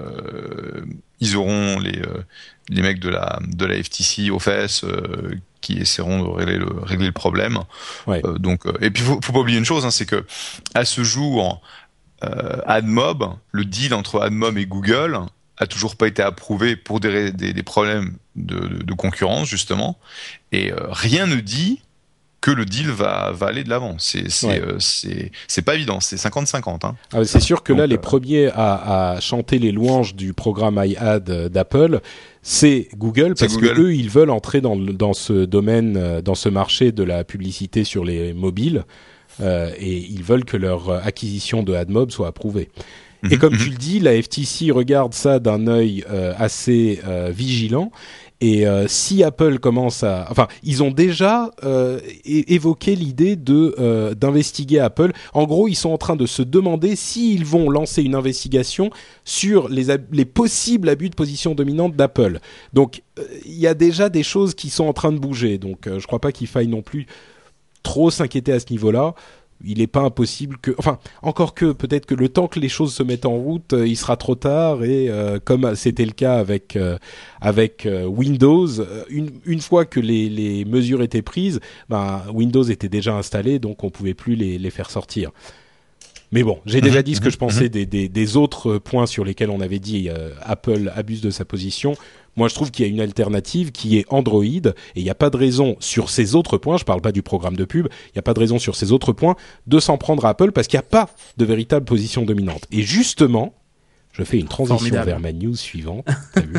euh, ils auront les, euh, les mecs de la, de la F T C aux fesses euh, qui essaieront de régler le, régler le problème. Ouais. Euh, donc, euh, et puis, faut, faut pas oublier une chose, hein, c'est que à ce jour, euh, AdMob, le deal entre AdMob et Google, a toujours pas été approuvé pour des, des, des problèmes de, de, de concurrence justement, et euh, rien ne dit que le deal va, va aller de l'avant. C'est, c'est, ouais. euh, c'est, c'est pas évident, c'est cinquante cinquante. Hein. Ah, c'est sûr que Donc, là, les euh... premiers à, à chanter les louanges du programme iAd d'Apple, c'est Google, parce c'est Google. que eux, ils veulent entrer dans, dans ce domaine, dans ce marché de la publicité sur les mobiles, euh, et ils veulent que leur acquisition de AdMob soit approuvée. Mm-hmm. Et comme mm-hmm. tu le dis, la F T C regarde ça d'un œil euh, assez euh, vigilant. Et euh, si Apple commence à, enfin, ils ont déjà euh, é- évoqué l'idée de euh, d'investiguer Apple. En gros, ils sont en train de se demander s'ils vont lancer une investigation sur les ab- les possibles abus de position dominante d'Apple. Donc, il euh, y a déjà des choses qui sont en train de bouger. Donc, euh, je crois pas qu'il faille non plus trop s'inquiéter à ce niveau-là. Il n'est pas impossible que, enfin, encore que peut-être que le temps que les choses se mettent en route, euh, il sera trop tard et euh, comme c'était le cas avec euh, avec euh, Windows, une une fois que les les mesures étaient prises, ben Windows était déjà installé, donc on pouvait plus les les faire sortir. Mais bon, j'ai déjà dit ce que je pensais des des des autres points sur lesquels on avait dit euh, Apple abuse de sa position. Moi, je trouve qu'il y a une alternative qui est Android, et il n'y a pas de raison sur ces autres points, je ne parle pas du programme de pub, il n'y a pas de raison sur ces autres points de s'en prendre à Apple parce qu'il n'y a pas de véritable position dominante. Et justement, je fais une transition Formidable. vers ma news suivante, t'as vu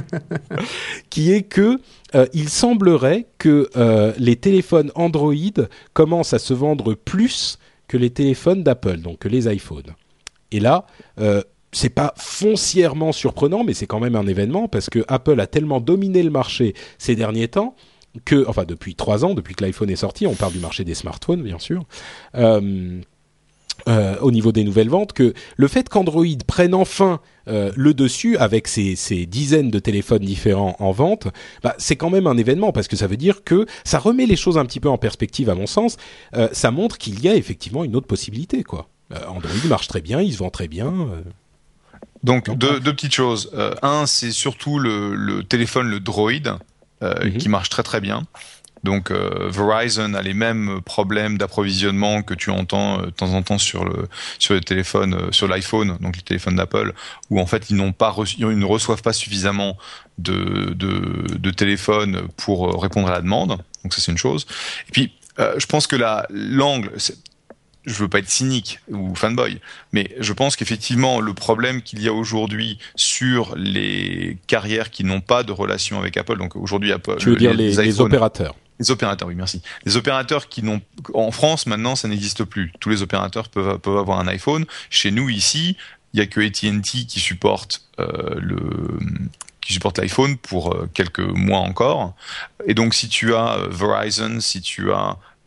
qui est que euh, il semblerait que euh, les téléphones Android commencent à se vendre plus que les téléphones d'Apple, donc que les iPhones. Et là, euh, c'est pas foncièrement surprenant, mais c'est quand même un événement parce que Apple a tellement dominé le marché ces derniers temps que, enfin depuis trois ans, depuis que l'iPhone est sorti, on parle du marché des smartphones bien sûr, euh, euh, au niveau des nouvelles ventes, que le fait qu'Android prenne enfin euh, le dessus avec ses, ses dizaines de téléphones différents en vente, bah, c'est quand même un événement parce que ça veut dire que ça remet les choses un petit peu en perspective à mon sens. Euh, ça montre qu'il y a effectivement une autre possibilité, quoi. Euh, Android marche très bien, il se vend très bien. Euh... Donc, deux, deux petites choses. Euh, un, c'est surtout le, le téléphone, le Droid, euh, mm-hmm. qui marche très très bien. Donc, euh, Verizon a les mêmes problèmes d'approvisionnement que tu entends euh, de temps en temps sur le sur le téléphone, euh, sur l'iPhone, donc le téléphone d'Apple, où en fait ils n'ont pas reçu, ils ne reçoivent pas suffisamment de de, de téléphones pour répondre à la demande. Donc ça c'est une chose. Et puis, euh, je pense que la l'angle c'est, je veux pas être cynique ou fanboy, mais je pense qu'effectivement le problème qu'il y a aujourd'hui sur les carrières qui n'ont pas de relation avec Apple, donc aujourd'hui Apple, tu veux le, dire les, les, les opérateurs, les opérateurs, oui, merci. Les opérateurs qui n'ont, en France maintenant, ça n'existe plus. Tous les opérateurs peuvent peuvent avoir un iPhone. Chez nous ici, il y a que A T and T qui supporte euh, le qui supporte l'iPhone pour euh, quelques mois encore. Et donc si tu as euh, Verizon, si tu as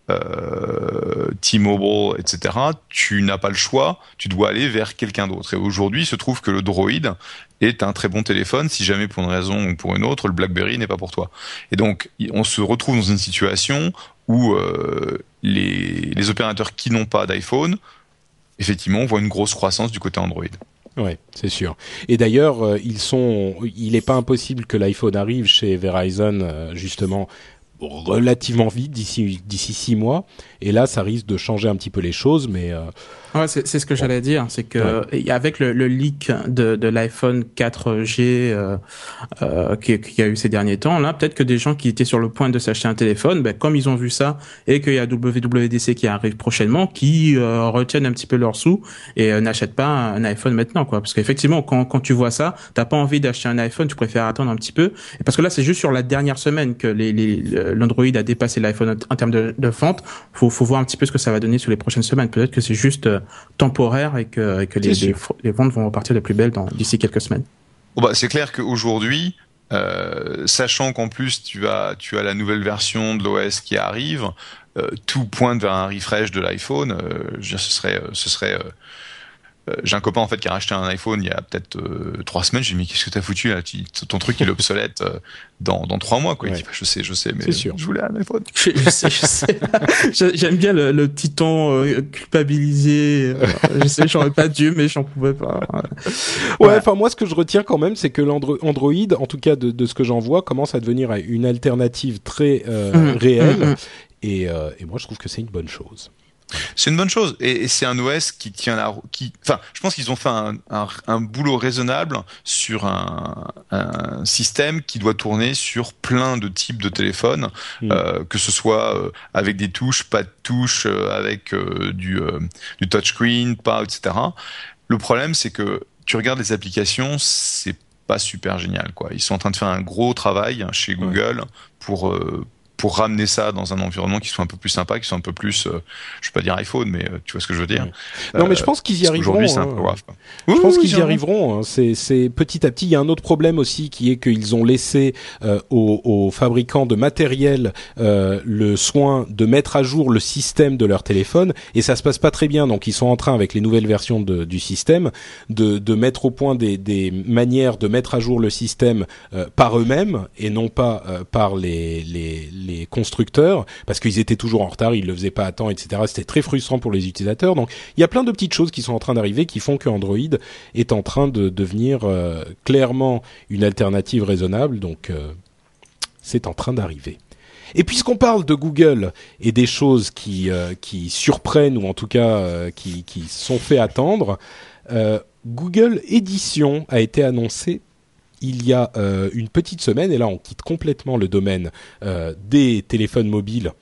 euh, T-Mobile, et cetera, tu n'as pas le choix, tu dois aller vers quelqu'un d'autre. Et aujourd'hui, il se trouve que le Droid est un très bon téléphone si jamais pour une raison ou pour une autre, le BlackBerry n'est pas pour toi. Et donc, on se retrouve dans une situation où euh, les, les opérateurs qui n'ont pas d'iPhone, effectivement, voient une grosse croissance du côté Android. Ouais, c'est sûr. Et d'ailleurs, euh, ils sont, il n'est pas impossible que l'iPhone arrive chez Verizon, euh, justement, relativement vite, d'ici d'ici six mois. Et là, ça risque de changer un petit peu les choses, mais euh, ouais, c'est, c'est ce que j'allais dire, c'est que ouais. avec le, le leak de, de l'iPhone quatre G euh, euh, qui, qui a eu ces derniers temps, là, peut-être que des gens qui étaient sur le point de s'acheter un téléphone, ben comme ils ont vu ça et qu'il y a W W D C qui arrive prochainement, qui euh, retiennent un petit peu leurs sous et euh, n'achètent pas un iPhone maintenant, quoi. Parce qu'effectivement, quand quand tu vois ça, t'as pas envie d'acheter un iPhone, tu préfères attendre un petit peu. Et parce que là, c'est juste sur la dernière semaine que les, les l'Android a dépassé l'iPhone en termes de, de vente. Faut faut voir un petit peu ce que ça va donner sur les prochaines semaines. Peut-être que c'est juste euh, temporaire et que, et que les, les, les ventes vont repartir de plus belle dans, d'ici quelques semaines. Bon bah, c'est clair qu'aujourd'hui, euh, sachant qu'en plus tu as, tu as la nouvelle version de l'O S qui arrive, euh, tout pointe vers un refresh de l'iPhone. Euh, je veux dire, ce serait, ce serait euh, Euh, j'ai un copain en fait qui a racheté un iPhone il y a peut-être euh, trois semaines. J'ai dit mais qu'est-ce que t'as foutu là? Tu, ton truc il est obsolète euh, dans dans trois mois quoi. Ouais. Il dit bah, je sais je sais mais c'est sûr. Je voulais un iPhone. Je, je sais je sais. J'aime bien le, le petit ton euh, culpabilisé. Euh, je sais j'aurais pas dû mais j'en pouvais pas. Ouais. Enfin ouais, moi ce que je retiens quand même c'est que l'Android, en tout cas de, de ce que j'en vois, commence à devenir une alternative très euh, mmh, réelle mmh, mmh. Et, euh, et moi je trouve que c'est une bonne chose. C'est une bonne chose et, et c'est un O S qui tient la qui enfin je pense qu'ils ont fait un, un, un boulot raisonnable sur un, un système qui doit tourner sur plein de types de téléphones mmh. euh, que ce soit euh, avec des touches, pas de touches, euh, avec euh, du euh, du touchscreen, pas et cetera. Le problème c'est que tu regardes les applications, c'est pas super génial quoi. Ils sont en train de faire un gros travail chez Google ouais. pour euh, pour ramener ça dans un environnement qui soit un peu plus sympa, qui soit un peu plus, euh, je vais pas dire iPhone, mais euh, tu vois ce que je veux dire. Oui. Non, mais je pense qu'ils y arriveront. Aujourd'hui, c'est hein. un peu rough. Je oui, pense oui, qu'ils y arriveront. Hein. C'est, c'est petit à petit. Il y a un autre problème aussi qui est qu'ils ont laissé euh, aux, aux fabricants de matériel euh, le soin de mettre à jour le système de leur téléphone, et ça se passe pas très bien. Donc, ils sont en train, avec les nouvelles versions de, du système, de, de mettre au point des, des manières de mettre à jour le système euh, par eux-mêmes et non pas euh, par les, les, les constructeurs. Parce qu'ils étaient toujours en retard, ils le faisaient pas à temps, et cetera. C'était très frustrant pour les utilisateurs. Donc, il y a plein de petites choses qui sont en train d'arriver qui font que Android est en train de devenir euh, clairement une alternative raisonnable. Donc, euh, c'est en train d'arriver. Et puisqu'on parle de Google et des choses qui euh, qui surprennent ou en tout cas euh, qui qui sont fait attendre, euh, Google Édition a été annoncé il y a euh, une petite semaine, et là on quitte complètement le domaine euh, des téléphones mobiles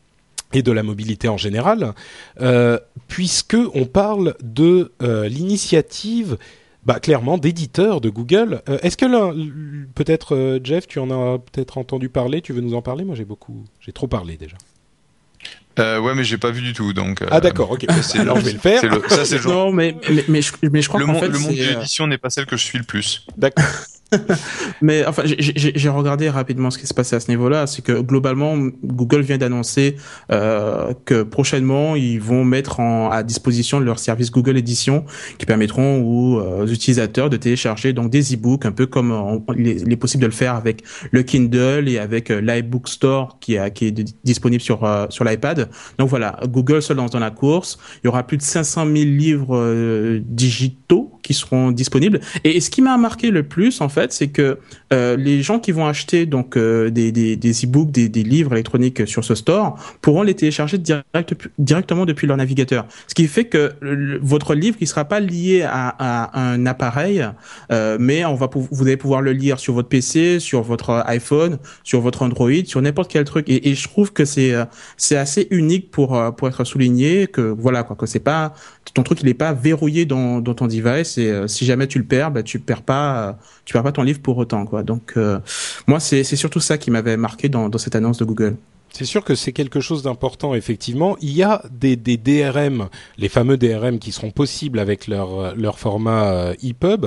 et de la mobilité en général, euh, puisque on parle de euh, l'initiative, bah clairement d'éditeurs de Google. Euh, est-ce que là, peut-être euh, Jeff, tu en as peut-être entendu parler, tu veux nous en parler? Moi j'ai beaucoup, j'ai trop parlé déjà. Euh, ouais, mais j'ai pas vu du tout, donc. Euh, ah d'accord, ok. C'est alors le, je vais le faire. C'est le, ça c'est le genre. Non, mais mais mais je, mais je crois le qu'en monde, fait le monde c'est, de l'édition n'est pas celle que je suis le plus. D'accord. Mais enfin, j'ai, j'ai, j'ai regardé rapidement ce qui se passait à ce niveau-là. C'est que globalement, Google vient d'annoncer euh, que prochainement, ils vont mettre en, à disposition leur service Google Édition, qui permettront aux, euh, aux utilisateurs de télécharger donc des e-books, un peu comme on, il, est, il est possible de le faire avec le Kindle et avec euh, l'iBook Store qui, a, qui est d- disponible sur euh, sur l'iPad. Donc voilà, Google se lance dans la course. Il y aura plus de cinq cent mille livres euh, digitaux qui seront disponibles. Et, et ce qui m'a marqué le plus, en fait, c'est que euh, les gens qui vont acheter donc euh, des, des, des e-books, des, des livres électroniques sur ce store pourront les télécharger direct, directement depuis leur navigateur. Ce qui fait que le, votre livre, il sera pas lié à, à un appareil, euh, mais on va vous allez pouvoir le lire sur votre P C, sur votre iPhone, sur votre Android, sur n'importe quel truc. Et, et je trouve que c'est c'est assez unique pour pour être souligné que voilà quoi, que c'est pas ton truc, il est pas verrouillé dans, dans ton device. Et euh, si jamais tu le perds, bah tu perds pas, euh, tu perds pas ton livre pour autant, quoi. Donc euh, moi, c'est c'est surtout ça qui m'avait marqué dans dans cette annonce de Google. C'est sûr que c'est quelque chose d'important, effectivement. Il y a des, des D R M, les fameux D R M qui seront possibles avec leur leur format euh, E P U B.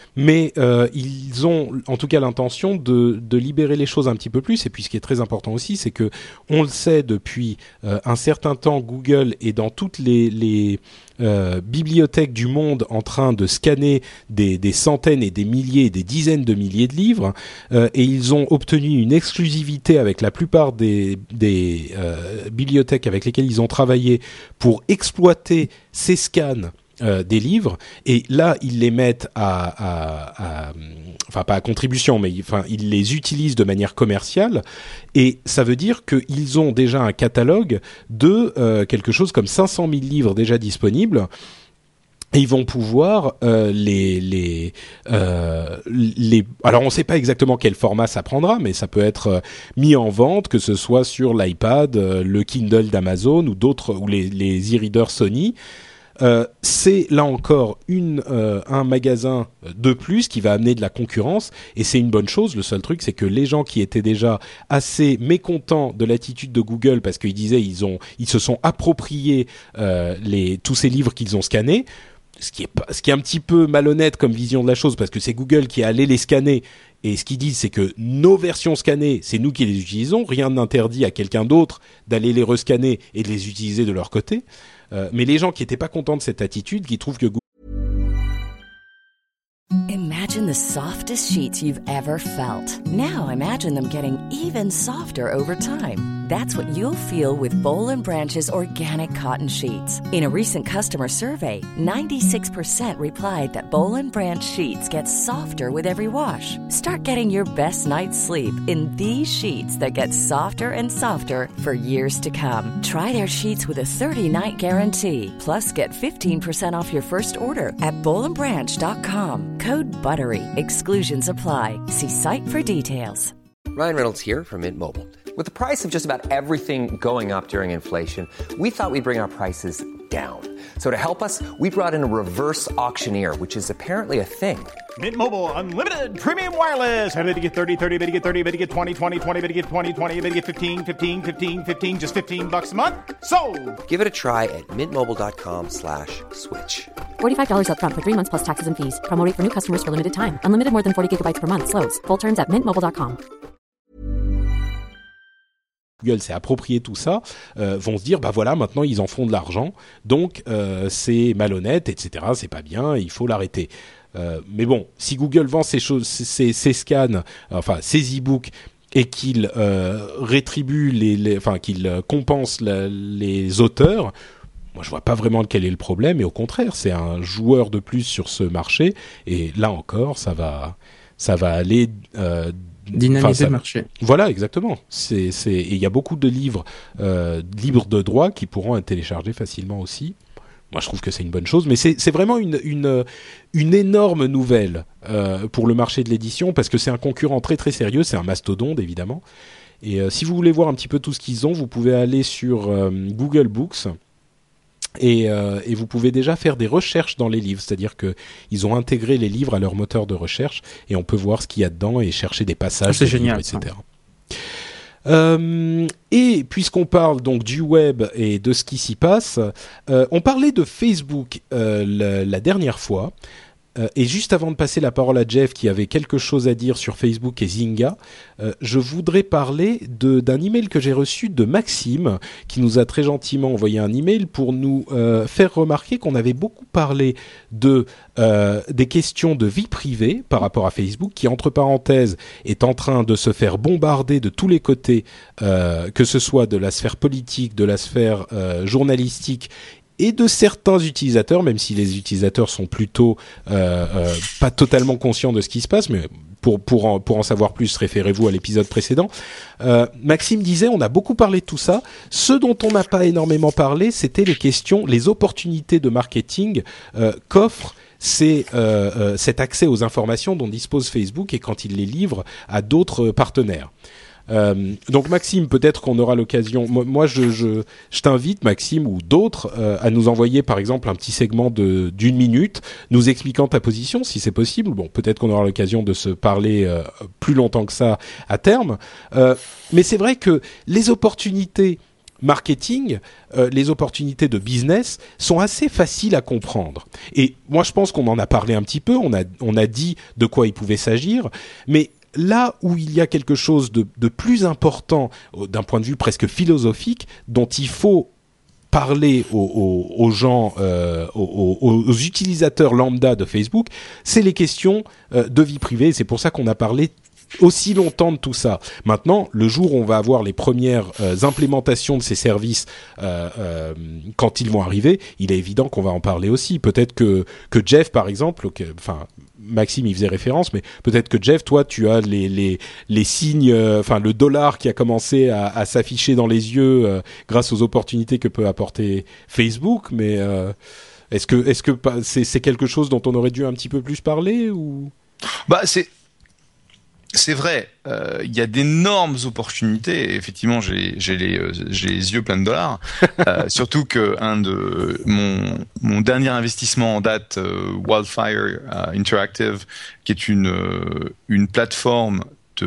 Mais euh, ils ont en tout cas l'intention de, de libérer les choses un petit peu plus. Et puis ce qui est très important aussi, c'est que on le sait depuis euh, un certain temps, Google est dans toutes les, les euh, bibliothèques du monde en train de scanner des, des centaines et des milliers et des dizaines de milliers de livres. Euh, et ils ont obtenu une exclusivité avec la plupart des, des euh, bibliothèques avec lesquelles ils ont travaillé pour exploiter ces scans Euh, des livres, et là ils les mettent à, à, à enfin pas à contribution, mais enfin ils les utilisent de manière commerciale, et ça veut dire qu'ils ont déjà un catalogue de euh, quelque chose comme cinq cent mille livres déjà disponibles. Et ils vont pouvoir euh, les les euh, les alors on sait pas exactement quel format ça prendra, mais ça peut être euh, mis en vente, que ce soit sur l'iPad, euh, le Kindle d'Amazon ou d'autres, ou les les e-readers Sony. Euh, c'est là encore une, euh, un magasin de plus qui va amener de la concurrence, et c'est une bonne chose. Le seul truc, c'est que les gens qui étaient déjà assez mécontents de l'attitude de Google, parce qu'ils disaient ils ont ils se sont appropriés euh, les tous ces livres qu'ils ont scannés, ce qui est pas, ce qui est un petit peu malhonnête comme vision de la chose, parce que c'est Google qui est allé les scanner. Et ce qu'ils disent, c'est que nos versions scannées, c'est nous qui les utilisons. Rien n'interdit à quelqu'un d'autre d'aller les rescanner et de les utiliser de leur côté. Euh, mais les gens qui n'étaient pas contents de cette attitude, qui trouvent que Google... Imagine the softest sheets you've ever felt. Now imagine them getting even softer over time. That's what you'll feel with Boll and Branch's organic cotton sheets. In a recent customer survey, ninety-six percent replied that Boll and Branch sheets get softer with every wash. Start getting your best night's sleep in these sheets that get softer and softer for years to come. Try their sheets with a thirty-night guarantee. Plus, get fifteen percent off your first order at boll and branch dot com. Code BUTTERY. Exclusions apply. See site for details. Ryan Reynolds here from Mint Mobile. With the price of just about everything going up during inflation, we thought we'd bring our prices down. So to help us, we brought in a reverse auctioneer, which is apparently a thing. Mint Mobile Unlimited Premium Wireless. How to get thirty, thirty, how to get thirty, how to get twenty, twenty, twenty, how to get twenty, twenty, how to get fifteen, fifteen, fifteen, fifteen, just fifteen bucks a month? Sold! Give it a try at mintmobile.com slash switch. forty-five dollars up front for three months plus taxes and fees. Promo rate for new customers for limited time. Unlimited more than forty gigabytes per month. Slows full terms at mint mobile dot com. Google s'est approprié tout ça, euh, vont se dire bah voilà, maintenant ils en font de l'argent, donc euh, c'est malhonnête, et cetera. C'est pas bien, il faut l'arrêter. Euh, mais bon, si Google vend ces choses, ces, ces scans, enfin ces e-books, et qu'il euh, rétribue les, les, enfin qu'il compense la, les auteurs, moi je vois pas vraiment quel est le problème. Et au contraire, c'est un joueur de plus sur ce marché, et là encore, ça va, ça va aller. Euh, Dynamiser enfin, ça, le marché. Voilà, exactement. C'est, c'est, et il y a beaucoup de livres euh, libres de droit qui pourront être téléchargés facilement aussi. Moi, je trouve que c'est une bonne chose, mais c'est, c'est vraiment une, une, une énorme nouvelle euh, pour le marché de l'édition, parce que c'est un concurrent très très sérieux, c'est un mastodonte évidemment. Et euh, si vous voulez voir un petit peu tout ce qu'ils ont, vous pouvez aller sur euh, Google Books. Et, euh, et vous pouvez déjà faire des recherches dans les livres, c'est-à-dire que ils ont intégré les livres à leur moteur de recherche, et on peut voir ce qu'il y a dedans et chercher des passages, c'est des génial, livres, et cetera. Euh, et puisqu'on parle donc du web et de ce qui s'y passe, euh, on parlait de Facebook euh, la, la dernière fois. Euh, et juste avant de passer la parole à Jeff qui avait quelque chose à dire sur Facebook et Zynga, euh, je voudrais parler de, d'un email que j'ai reçu de Maxime, qui nous a très gentiment envoyé un email pour nous euh, faire remarquer qu'on avait beaucoup parlé de euh, des questions de vie privée par rapport à Facebook, qui entre parenthèses est en train de se faire bombarder de tous les côtés, euh, que ce soit de la sphère politique, de la sphère euh, journalistique, et de certains utilisateurs, même si les utilisateurs sont plutôt euh, euh, pas totalement conscients de ce qui se passe, mais pour pour en, pour en savoir plus, référez-vous à l'épisode précédent. Euh, Maxime disait, on a beaucoup parlé de tout ça. Ce dont on n'a pas énormément parlé, c'était les questions, les opportunités de marketing euh, qu'offre c'est euh, euh, cet accès aux informations dont dispose Facebook, et quand il les livre à d'autres partenaires. Euh, donc Maxime, peut-être qu'on aura l'occasion. Moi, moi je, je, je t'invite, Maxime, ou d'autres, euh, à nous envoyer, par exemple, un petit segment de d'une minute, nous expliquant ta position, si c'est possible. Bon, peut-être qu'on aura l'occasion de se parler euh, plus longtemps que ça à terme. Euh, mais c'est vrai que les opportunités marketing, euh, les opportunités de business sont assez faciles à comprendre. Et moi, je pense qu'on en a parlé un petit peu, on a, on a dit de quoi il pouvait s'agir, mais là où il y a quelque chose de, de plus important, d'un point de vue presque philosophique, dont il faut parler aux, aux, aux gens, euh, aux, aux, aux utilisateurs lambda de Facebook, c'est les questions euh, de vie privée. C'est pour ça qu'on a parlé aussi longtemps de tout ça. Maintenant, le jour où on va avoir les premières euh, implémentations de ces services, euh, euh, quand ils vont arriver, il est évident qu'on va en parler aussi. Peut-être que que Jeff, par exemple, que, enfin Maxime y faisait référence, mais peut-être que Jeff, toi, tu as les les les signes, enfin euh, le dollar qui a commencé à, à s'afficher dans les yeux euh, grâce aux opportunités que peut apporter Facebook. Mais euh, est-ce que est-ce que c'est c'est quelque chose dont on aurait dû un petit peu plus parler ou? Bah c'est C'est vrai, il euh, y a d'énormes opportunités. Et effectivement, j'ai, j'ai, les, euh, j'ai les yeux pleins de dollars. euh, surtout que un de mon, mon dernier investissement en date, euh, Wildfire uh, Interactive, qui est une euh, une plateforme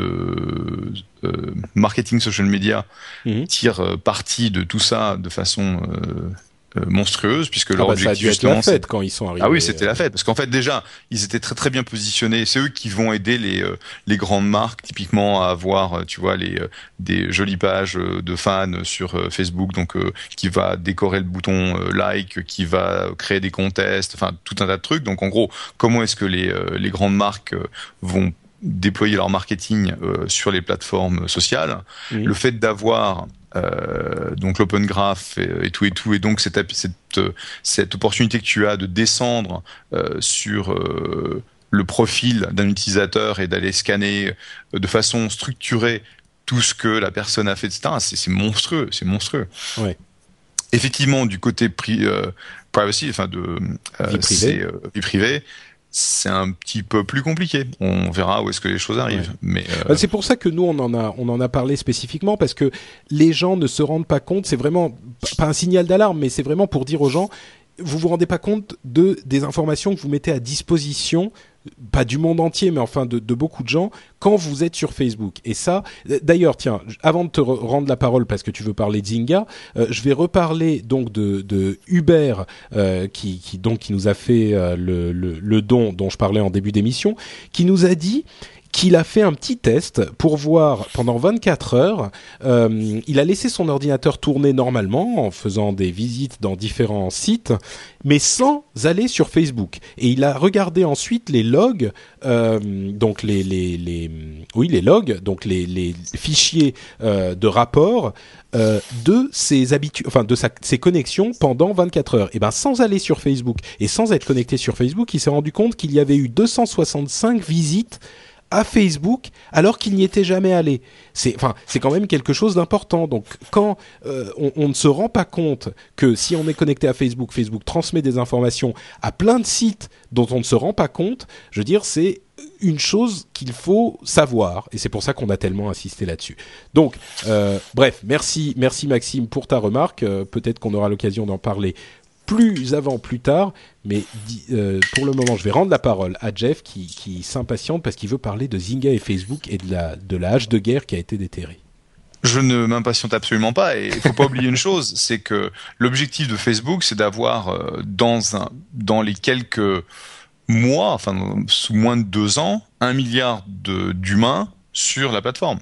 de euh, marketing social media, mmh. tire euh, parti de tout ça de façon euh, Euh, monstrueuse, puisque ah leur bah objectif ça a dû être justement la fête quand ils sont arrivés. Ah oui, c'était la fête, parce qu'en fait déjà ils étaient très très bien positionnés. C'est eux qui vont aider les euh, les grandes marques typiquement à avoir euh, tu vois les euh, des jolies pages euh, de fans sur euh, Facebook, donc euh, qui va décorer le bouton euh, like, qui va créer des contests, enfin tout un tas de trucs. Donc en gros, comment est-ce que les euh, les grandes marques euh, vont déployer leur marketing euh, sur les plateformes sociales. Mmh. Le fait d'avoir euh, donc l'open graph et, et tout et tout, et donc cette, cette, cette opportunité que tu as de descendre euh, sur euh, le profil d'un utilisateur et d'aller scanner de façon structurée tout ce que la personne a fait, et cetera. C'est, c'est monstrueux, c'est monstrueux. Ouais. Effectivement, du côté pri, euh, privacy, enfin de euh, vie privée. C'est, euh, vie privée. C'est un petit peu plus compliqué. On verra où est-ce que les choses arrivent. Ouais. Mais euh... c'est pour ça que nous on en a on en a parlé spécifiquement, parce que les gens ne se rendent pas compte. C'est vraiment pas un signal d'alarme, mais c'est vraiment pour dire aux gens, vous vous rendez pas compte de des informations que vous mettez à disposition, pas du monde entier, mais enfin de, de beaucoup de gens, quand vous êtes sur Facebook. Et ça, d'ailleurs, tiens, avant de te re- rendre la parole parce que tu veux parler de Zynga, euh, je vais reparler donc de, de Hubert, euh, qui, qui donc qui nous a fait euh, le, le, le don dont je parlais en début d'émission, qui nous a dit qu'il a fait un petit test pour voir pendant vingt-quatre heures. Euh, il a laissé son ordinateur tourner normalement en faisant des visites dans différents sites, mais sans aller sur Facebook. Et il a regardé ensuite les logs, euh, donc les les les oui les logs, donc les les fichiers euh, de rapport euh, de ses habitudes, enfin de sa, ses connexions pendant vingt-quatre heures. Et ben sans aller sur Facebook et sans être connecté sur Facebook, il s'est rendu compte qu'il y avait eu deux cent soixante-cinq visites à Facebook alors qu'il n'y était jamais allé. C'est, enfin, c'est quand même quelque chose d'important. Donc, quand euh, on, on ne se rend pas compte que si on est connecté à Facebook, Facebook transmet des informations à plein de sites dont on ne se rend pas compte, je veux dire, c'est une chose qu'il faut savoir. Et c'est pour ça qu'on a tellement insisté là-dessus. Donc, euh, bref, merci, merci Maxime pour ta remarque. Euh, peut-être qu'on aura l'occasion d'en parler plus avant, plus tard, mais euh, pour le moment, je vais rendre la parole à Jeff qui, qui s'impatiente parce qu'il veut parler de Zynga et Facebook et de la, de la hache de guerre qui a été déterrée. Je ne m'impatiente absolument pas, et il faut pas oublier une chose, c'est que l'objectif de Facebook, c'est d'avoir euh, dans un, dans les quelques mois, enfin sous moins de deux ans, un milliard de, d'humains sur la plateforme.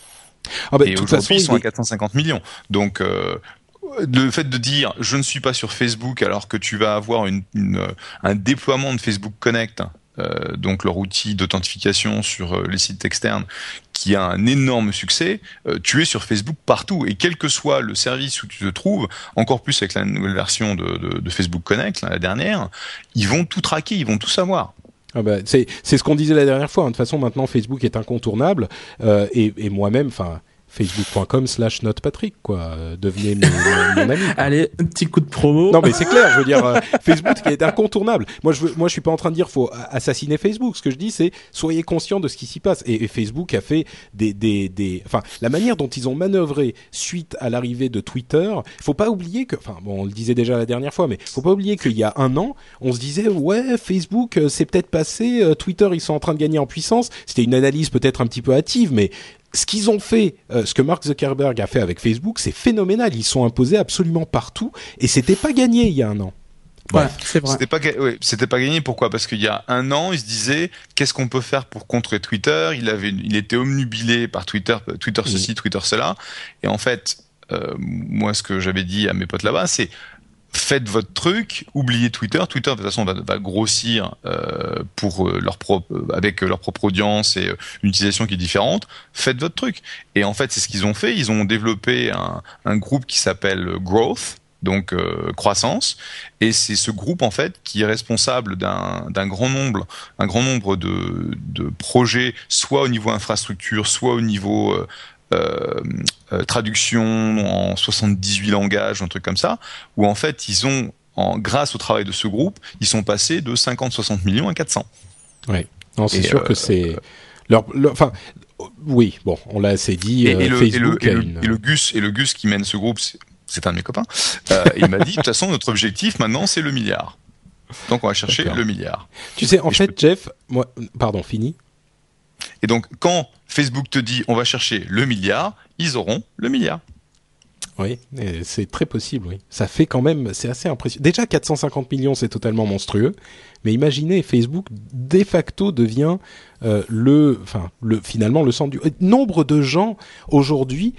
Ah bah, et aujourd'hui, façon, ils sont est... à quatre cent cinquante millions. Donc euh, le fait de dire je ne suis pas sur Facebook alors que tu vas avoir une, une, un déploiement de Facebook Connect, euh, donc leur outil d'authentification sur euh, les sites externes, qui a un énorme succès, euh, tu es sur Facebook partout, et quel que soit le service où tu te trouves, encore plus avec la nouvelle version de, de, de Facebook Connect, là, la dernière, ils vont tout traquer, ils vont tout savoir. Ah bah, c'est, c'est ce qu'on disait la dernière fois, hein. De toute façon maintenant Facebook est incontournable, euh, et, et moi-même, enfin... facebook.com slash notepatrick, quoi. Euh, devenez mon, mon ami. Quoi. Allez, un petit coup de promo. Non, mais c'est clair, je veux dire, euh, Facebook qui est incontournable. Moi, je veux, moi, je suis pas en train de dire faut assassiner Facebook. Ce que je dis, c'est soyez conscients de ce qui s'y passe. Et, et Facebook a fait des, des, des, enfin, la manière dont ils ont manœuvré suite à l'arrivée de Twitter. Faut pas oublier que, enfin, bon, on le disait déjà la dernière fois, mais faut pas oublier qu'il y a un an, on se disait, ouais, Facebook, euh, c'est peut-être passé, euh, Twitter, ils sont en train de gagner en puissance. C'était une analyse peut-être un petit peu hâtive, mais ce qu'ils ont fait, euh, ce que Mark Zuckerberg a fait avec Facebook, c'est phénoménal. Ils sont imposés absolument partout et c'était pas gagné il y a un an. Ouais, c'est vrai. C'était pas, oui, c'était pas gagné. Pourquoi ? Parce qu'il y a un an, il se disait qu'est-ce qu'on peut faire pour contrer Twitter. Il avait, il était omnubilé par Twitter, Twitter ceci, mmh. Twitter cela. Et en fait, euh, moi, ce que j'avais dit à mes potes là-bas, c'est faites votre truc, oubliez Twitter. Twitter de toute façon va, va grossir euh, pour euh, leur propre, avec leur propre audience et euh, une utilisation qui est différente. Faites votre truc. Et en fait, c'est ce qu'ils ont fait. Ils ont développé un, un groupe qui s'appelle Growth. Donc euh, croissance, et c'est ce groupe en fait qui est responsable d'un, d'un grand nombre, un grand nombre de, de projets, soit au niveau infrastructure, soit au niveau euh, euh, traduction en soixante-dix-huit langages, un truc comme ça, où en fait ils ont, en, grâce au travail de ce groupe, ils sont passés de cinquante à soixante millions à quatre cents. Oui, non, c'est et sûr euh, que c'est euh, leur, leur, enfin. Oui, bon, on l'a assez dit. Et, euh, et, le, Facebook et, le, et, une... le, et le Gus et le Gus qui mène ce groupe. C'est, c'est un de mes copains, euh, il m'a dit, de toute façon, notre objectif maintenant, c'est le milliard. Donc, on va chercher D'accord. le milliard. Tu sais, en et fait, peux... Jeff, moi, pardon, fini. Et donc, quand Facebook te dit, on va chercher le milliard, ils auront le milliard. Oui, c'est très possible, oui. Ça fait quand même, c'est assez impressionnant. Déjà, quatre cent cinquante millions, c'est totalement monstrueux. Mais imaginez, Facebook, de facto, devient euh, le, enfin, le, finalement, le centre du... Nombre de gens, aujourd'hui,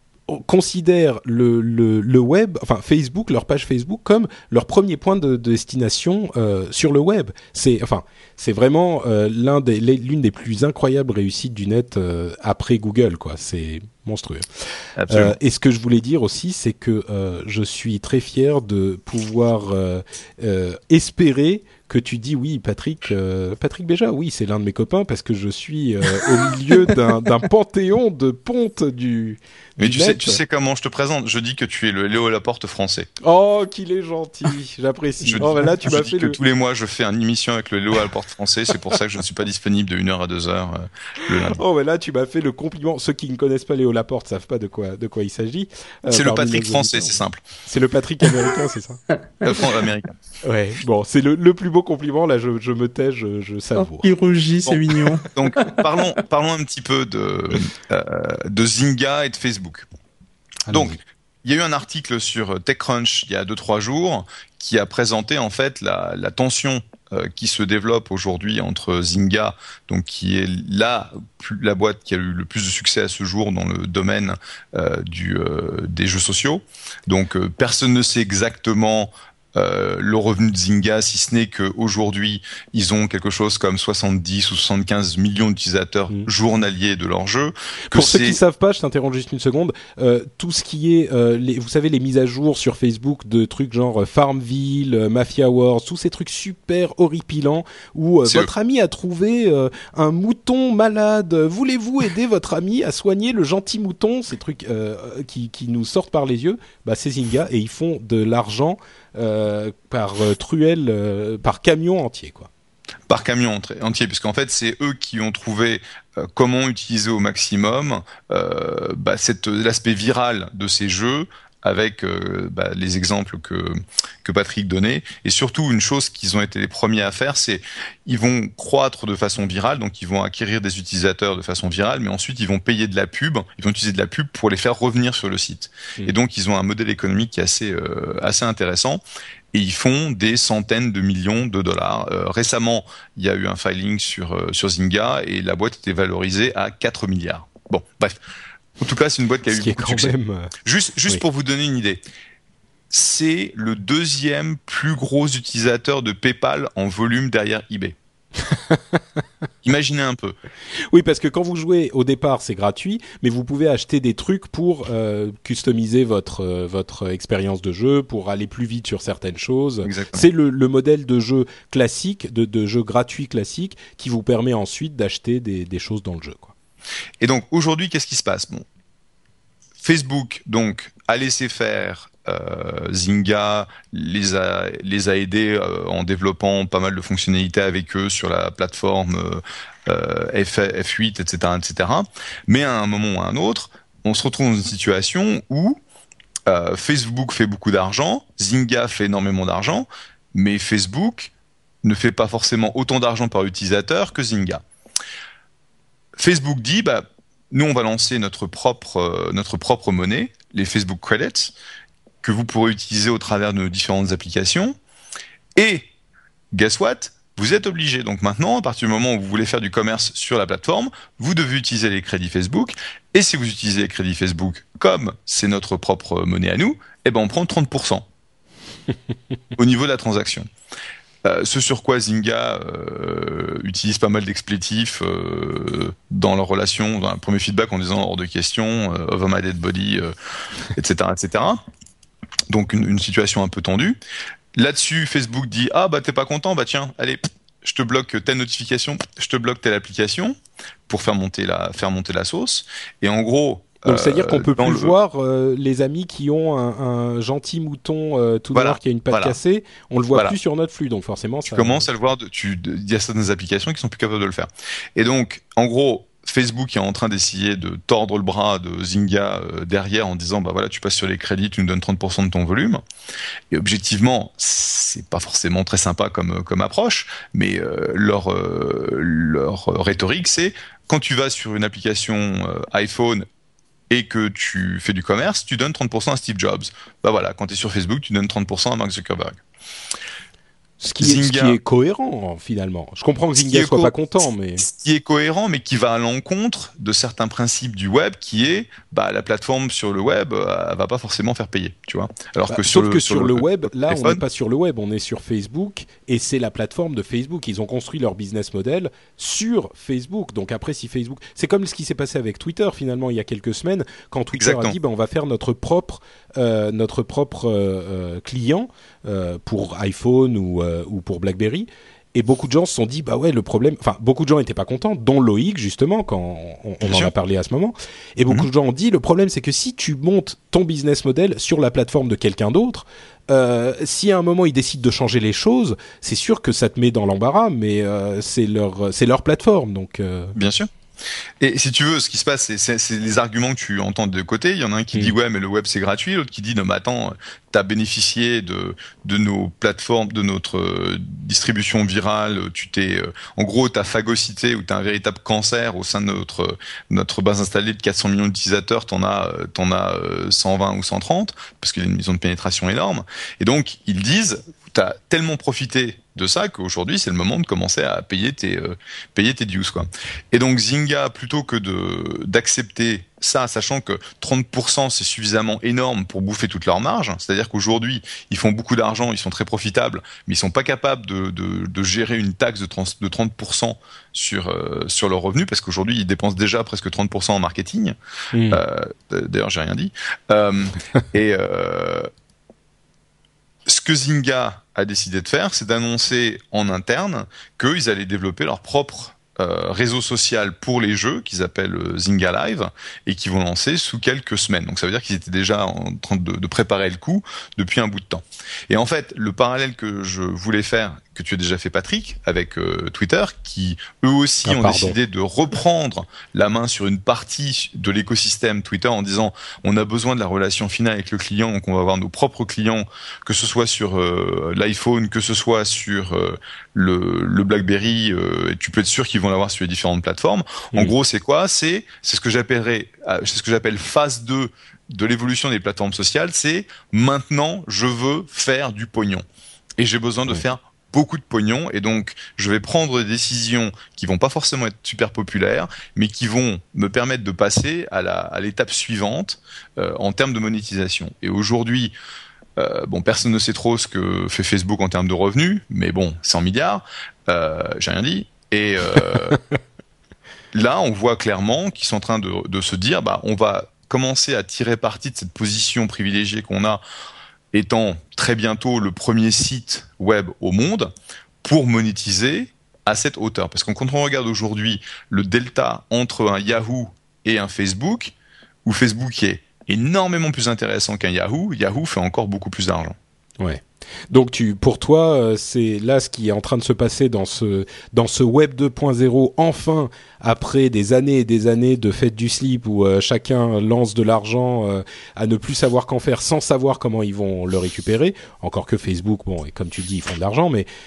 considèrent le, le, le web, enfin Facebook, leur page Facebook, comme leur premier point de, de destination euh, sur le web. C'est, enfin, c'est vraiment euh, l'un des, les, l'une des plus incroyables réussites du net euh, après Google, quoi. C'est monstrueux. Euh, et ce que je voulais dire aussi, c'est que euh, je suis très fier de pouvoir euh, euh, espérer que tu dis oui, Patrick, euh, Patrick Béja, oui, c'est l'un de mes copains parce que je suis euh, au milieu d'un, d'un panthéon de pontes du. Mais tu sais, tu sais comment je te présente. Je dis que tu es le Léo Laporte français. Oh, qu'il est gentil, j'apprécie. Je oh, dis, bah là, tu je m'as dis fait que le... tous les mois, je fais une émission avec le Léo Laporte français. C'est pour ça que je ne suis pas disponible de une heure à deux heures euh, le lundi. Oh, bah là, tu m'as fait le compliment. Ceux qui ne connaissent pas Léo Laporte savent pas de quoi, de quoi il s'agit. Euh, c'est le Patrick français, c'est simple. C'est le Patrick américain, c'est ça? Le Patrick américain. Ouais. Bon, c'est le, le plus beau compliment. Là, je, je me tais, je, je savoure. Oh, il rougit, bon. C'est mignon. Donc, parlons, parlons un petit peu de, euh, de Zynga et de Facebook. Donc, il y a eu un article sur TechCrunch il y a deux trois jours qui a présenté en fait la, la tension euh, qui se développe aujourd'hui entre Zynga, donc qui est la, la boîte qui a eu le plus de succès à ce jour dans le domaine euh, du, euh, des jeux sociaux. Donc, euh, personne ne sait exactement Euh, le revenu de Zynga, si ce n'est qu'aujourd'hui, ils ont quelque chose comme soixante-dix ou soixante-quinze millions d'utilisateurs mmh. journaliers de leur jeu. Que Pour c'est... ceux qui ne savent pas, je t'interromps juste une seconde, euh, tout ce qui est, euh, les, vous savez, les mises à jour sur Facebook de trucs genre Farmville, euh, Mafia Wars, tous ces trucs super horripilants où euh, votre eux. ami a trouvé euh, un mouton malade, voulez-vous aider votre ami à soigner le gentil mouton, ces trucs euh, qui, qui nous sortent par les yeux, bah, c'est Zynga et ils font de l'argent Euh, par euh, truelle, euh, par camion entier, quoi. Par camion entier, puisqu'en fait, c'est eux qui ont trouvé euh, comment utiliser au maximum euh, bah, cette, l'aspect viral de ces jeux, avec euh, bah, les exemples que que Patrick donnait, et surtout une chose qu'ils ont été les premiers à faire, c'est ils vont croître de façon virale, donc ils vont acquérir des utilisateurs de façon virale, mais ensuite ils vont payer de la pub, ils vont utiliser de la pub pour les faire revenir sur le site. Mmh. Et donc ils ont un modèle économique qui est assez euh, assez intéressant. Et ils font des centaines de millions de dollars. Euh, récemment, il y a eu un filing sur euh, sur Zynga et la boîte était valorisée à quatre milliards. Bon, bref. En tout cas, c'est une boîte qui a Ce eu qui beaucoup de succès. Même... Juste, juste oui. pour vous donner une idée, c'est le deuxième plus gros utilisateur de PayPal en volume derrière eBay. Imaginez un peu. Oui, parce que quand vous jouez, au départ, c'est gratuit, mais vous pouvez acheter des trucs pour euh, customiser votre euh, votre expérience de jeu, pour aller plus vite sur certaines choses. Exactement. C'est le, le modèle de jeu classique, de, de jeu gratuit classique, qui vous permet ensuite d'acheter des, des choses dans le jeu, quoi. Et donc aujourd'hui, qu'est-ce qui se passe ? Bon, Facebook donc a laissé faire euh, Zynga, les a les a aidés euh, en développant pas mal de fonctionnalités avec eux sur la plateforme euh, F, F huit, et cetera, et cetera. Mais à un moment ou à un autre, on se retrouve dans une situation où euh, Facebook fait beaucoup d'argent, Zynga fait énormément d'argent, mais Facebook ne fait pas forcément autant d'argent par utilisateur que Zynga. Facebook dit, bah, nous, on va lancer notre propre, euh, notre propre monnaie, les Facebook Credits, que vous pourrez utiliser au travers de nos différentes applications. Et, guess what ? Vous êtes obligé. Donc maintenant, à partir du moment où vous voulez faire du commerce sur la plateforme, vous devez utiliser les crédits Facebook. Et si vous utilisez les crédits Facebook, comme c'est notre propre monnaie à nous, eh ben on prend trente pour cent au niveau de la transaction. Euh, ce sur quoi Zynga euh, utilise pas mal d'explétifs euh, dans leur relation, dans un premier feedback en disant hors de question, euh, over my dead body, euh, et cetera, et cetera. Donc une, une situation un peu tendue. Là-dessus, Facebook dit ah bah t'es pas content, bah tiens, allez, je te bloque telle notification, je te bloque telle application pour faire monter la faire monter la sauce. Et en gros, donc c'est-à-dire qu'on peut plus le... voir euh, les amis qui ont un, un gentil mouton euh, tout voilà, noir qui a une patte voilà. cassée, on le voit voilà. plus sur notre flux, donc forcément tu ça. commences à le voir. De, tu, il y a certaines applications qui sont plus capables de le faire. Et donc, en gros. Facebook est en train d'essayer de tordre le bras de Zynga euh, derrière en disant bah voilà tu passes sur les crédits, tu nous donnes trente pour cent de ton volume. Et objectivement c'est pas forcément très sympa comme comme approche, mais euh, leur euh, leur rhétorique c'est quand tu vas sur une application euh, iPhone et que tu fais du commerce, tu donnes trente pour cent à Steve Jobs. Bah voilà, quand tu es sur Facebook, tu donnes trente pour cent à Mark Zuckerberg. Ce qui, est, ce qui est cohérent finalement. Je comprends que Zynga soit co- pas content, mais ce qui est cohérent, mais qui va à l'encontre de certains principes du web, qui est bah la plateforme sur le web, elle va pas forcément faire payer, tu vois. Alors bah, que sur sauf le, que sur, sur le, le web, là téléphone, on n'est pas sur le web, on est sur Facebook et c'est la plateforme de Facebook. Ils ont construit leur business model sur Facebook. Donc après, si Facebook, c'est comme ce qui s'est passé avec Twitter finalement il y a quelques semaines, quand Twitter Exactement. a dit bah on va faire notre propre euh, notre propre euh, client euh, pour iPhone ou euh, ou pour BlackBerry. Et beaucoup de gens se sont dit bah ouais le problème, enfin beaucoup de gens n'étaient pas contents, dont Loïc justement quand on, on en a parlé à ce moment. Et beaucoup mmh. de gens ont dit le problème c'est que si tu montes ton business model sur la plateforme de quelqu'un d'autre, euh, si à un moment ils décident de changer les choses, c'est sûr que ça te met dans l'embarras, mais euh, c'est leur c'est leur plateforme donc. Euh... Bien sûr. Et si tu veux, ce qui se passe, c'est, c'est, c'est les arguments que tu entends de deux côtés. Il y en a un qui mmh. dit ouais, mais le web c'est gratuit. L'autre qui dit non, mais attends, t'as bénéficié de de nos plateformes, de notre euh, distribution virale. Tu t'es, euh, en gros, t'as phagocyté ou t'as un véritable cancer au sein de notre euh, notre base installée de quatre cents millions d'utilisateurs. T'en as euh, t'en as euh, cent vingt ou cent trente parce qu'il y a une zone de pénétration énorme. Et donc ils disent t'as tellement profité de ça qu'aujourd'hui c'est le moment de commencer à payer tes euh, payer tes dues quoi. Et donc Zynga, plutôt que de d'accepter ça, sachant que trente pour cent c'est suffisamment énorme pour bouffer toute leur marge, c'est-à-dire qu'aujourd'hui ils font beaucoup d'argent, ils sont très profitables, mais ils sont pas capables de de, de gérer une taxe de trente de trente pour cent sur euh, sur leurs revenus, parce qu'aujourd'hui ils dépensent déjà presque trente pour cent en marketing. Mmh. Euh, d'ailleurs j'ai rien dit. Euh, et euh, ce que Zynga a décidé de faire, c'est d'annoncer en interne qu'ils allaient développer leur propre euh, réseau social pour les jeux qu'ils appellent euh, Zynga Live et qui vont lancer sous quelques semaines. Donc ça veut dire qu'ils étaient déjà en train de, de préparer le coup depuis un bout de temps. Et en fait, le parallèle que je voulais faire, que tu as déjà fait Patrick, avec euh, Twitter, qui eux aussi ah, ont pardon. décidé de reprendre la main sur une partie de l'écosystème Twitter en disant on a besoin de la relation finale avec le client, donc on va avoir nos propres clients, que ce soit sur euh, l'iPhone, que ce soit sur euh, le, le BlackBerry, euh, et tu peux être sûr qu'ils vont l'avoir sur les différentes plateformes. En mmh. gros, c'est quoi ? C'est c'est ce que j'appellerais, euh, c'est ce que j'appelle phase deux de l'évolution des plateformes sociales. C'est maintenant, je veux faire du pognon et j'ai besoin de mmh. faire beaucoup de pognon, et donc je vais prendre des décisions qui vont pas forcément être super populaires, mais qui vont me permettre de passer à la à l'étape suivante euh, en termes de monétisation. Et aujourd'hui, euh, bon, personne ne sait trop ce que fait Facebook en termes de revenus, mais bon, cent milliards, euh, j'ai rien dit. Et euh, là, on voit clairement qu'ils sont en train de de se dire, bah, on va commencer à tirer parti de cette position privilégiée qu'on a, étant très bientôt le premier site web au monde, pour monétiser à cette hauteur. Parce que quand on regarde aujourd'hui le delta entre un Yahoo et un Facebook, où Facebook est énormément plus intéressant qu'un Yahoo, Yahoo fait encore beaucoup plus d'argent. Ouais. Donc tu, pour toi, c'est là ce qui est en train de se passer dans ce dans ce web deux point zéro, enfin, après des années et des années de fête du slip où euh, chacun lance de l'argent euh, à ne plus savoir qu'en faire sans savoir comment ils vont le récupérer. Encore que Facebook, bon, et comme tu dis, ils font de l'argent, mais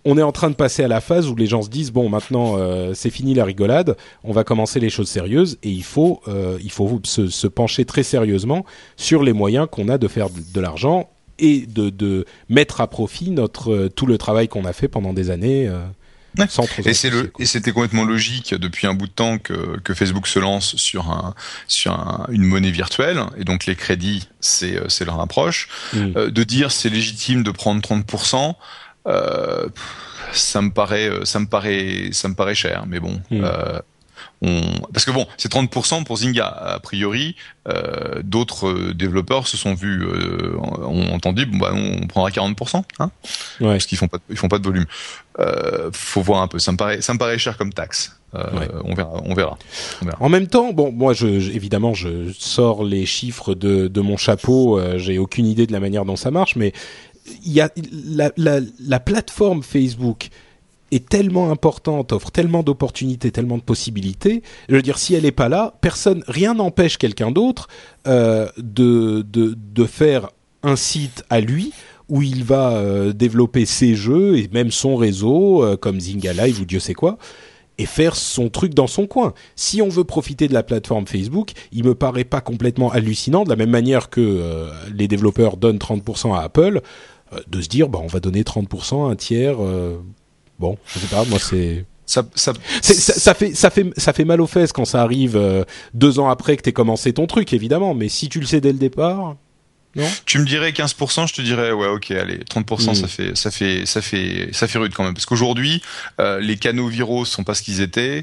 on est en train de passer à la phase où les gens se disent bon, maintenant euh, c'est fini la rigolade, on va commencer les choses sérieuses et il faut euh, il faut se, se pencher très sérieusement sur les moyens qu'on a de faire de, de l'argent et de, de mettre à profit notre euh, tout le travail qu'on a fait pendant des années. Euh, Ouais. Et, c'est le, et c'était complètement logique depuis un bout de temps que, que Facebook se lance sur, un, sur un, une monnaie virtuelle, et donc les crédits, c'est, c'est leur approche. Mmh. Euh, de dire c'est légitime de prendre trente pour cent, euh, ça me paraît, ça me paraît, ça me paraît cher, mais bon. Mmh. Euh, On... Parce que bon, c'est trente pour cent pour Zynga. A priori, euh, d'autres développeurs se sont vus, euh, ont entendu, bon bah on prendra quarante pour cent, hein, ouais. Parce qu'ils font pas, ils font pas de volume. Euh, faut voir un peu. Ça me paraît, ça me paraît cher comme taxe. Euh, ouais. on, verra, on verra, on verra. En même temps, bon, moi, je, je, évidemment, je sors les chiffres de, de mon chapeau. Euh, j'ai aucune idée de la manière dont ça marche, mais il y a la, la, la plateforme Facebook est tellement importante, offre tellement d'opportunités, tellement de possibilités. Je veux dire, si elle est pas là, personne, rien n'empêche quelqu'un d'autre euh, de, de de faire un site à lui où il va euh, développer ses jeux et même son réseau, euh, comme Zynga Live ou Dieu sait quoi, et faire son truc dans son coin. Si on veut profiter de la plateforme Facebook, il me paraît pas complètement hallucinant, de la même manière que euh, les développeurs donnent trente pour cent à Apple, euh, de se dire, bah on va donner trente pour cent à un tiers. Euh, Bon, je sais pas, moi c'est ça, ça, c'est, ça, ça fait ça fait ça fait mal aux fesses quand ça arrive euh, deux ans après que t'aies commencé ton truc, évidemment. Mais si tu le sais dès le départ, non. Tu me dirais quinze pour cent, je te dirais ouais, ok, allez, trente pour cent, mmh. ça fait ça fait ça fait ça fait rude quand même, parce qu'aujourd'hui euh, les canaux viraux sont pas ce qu'ils étaient.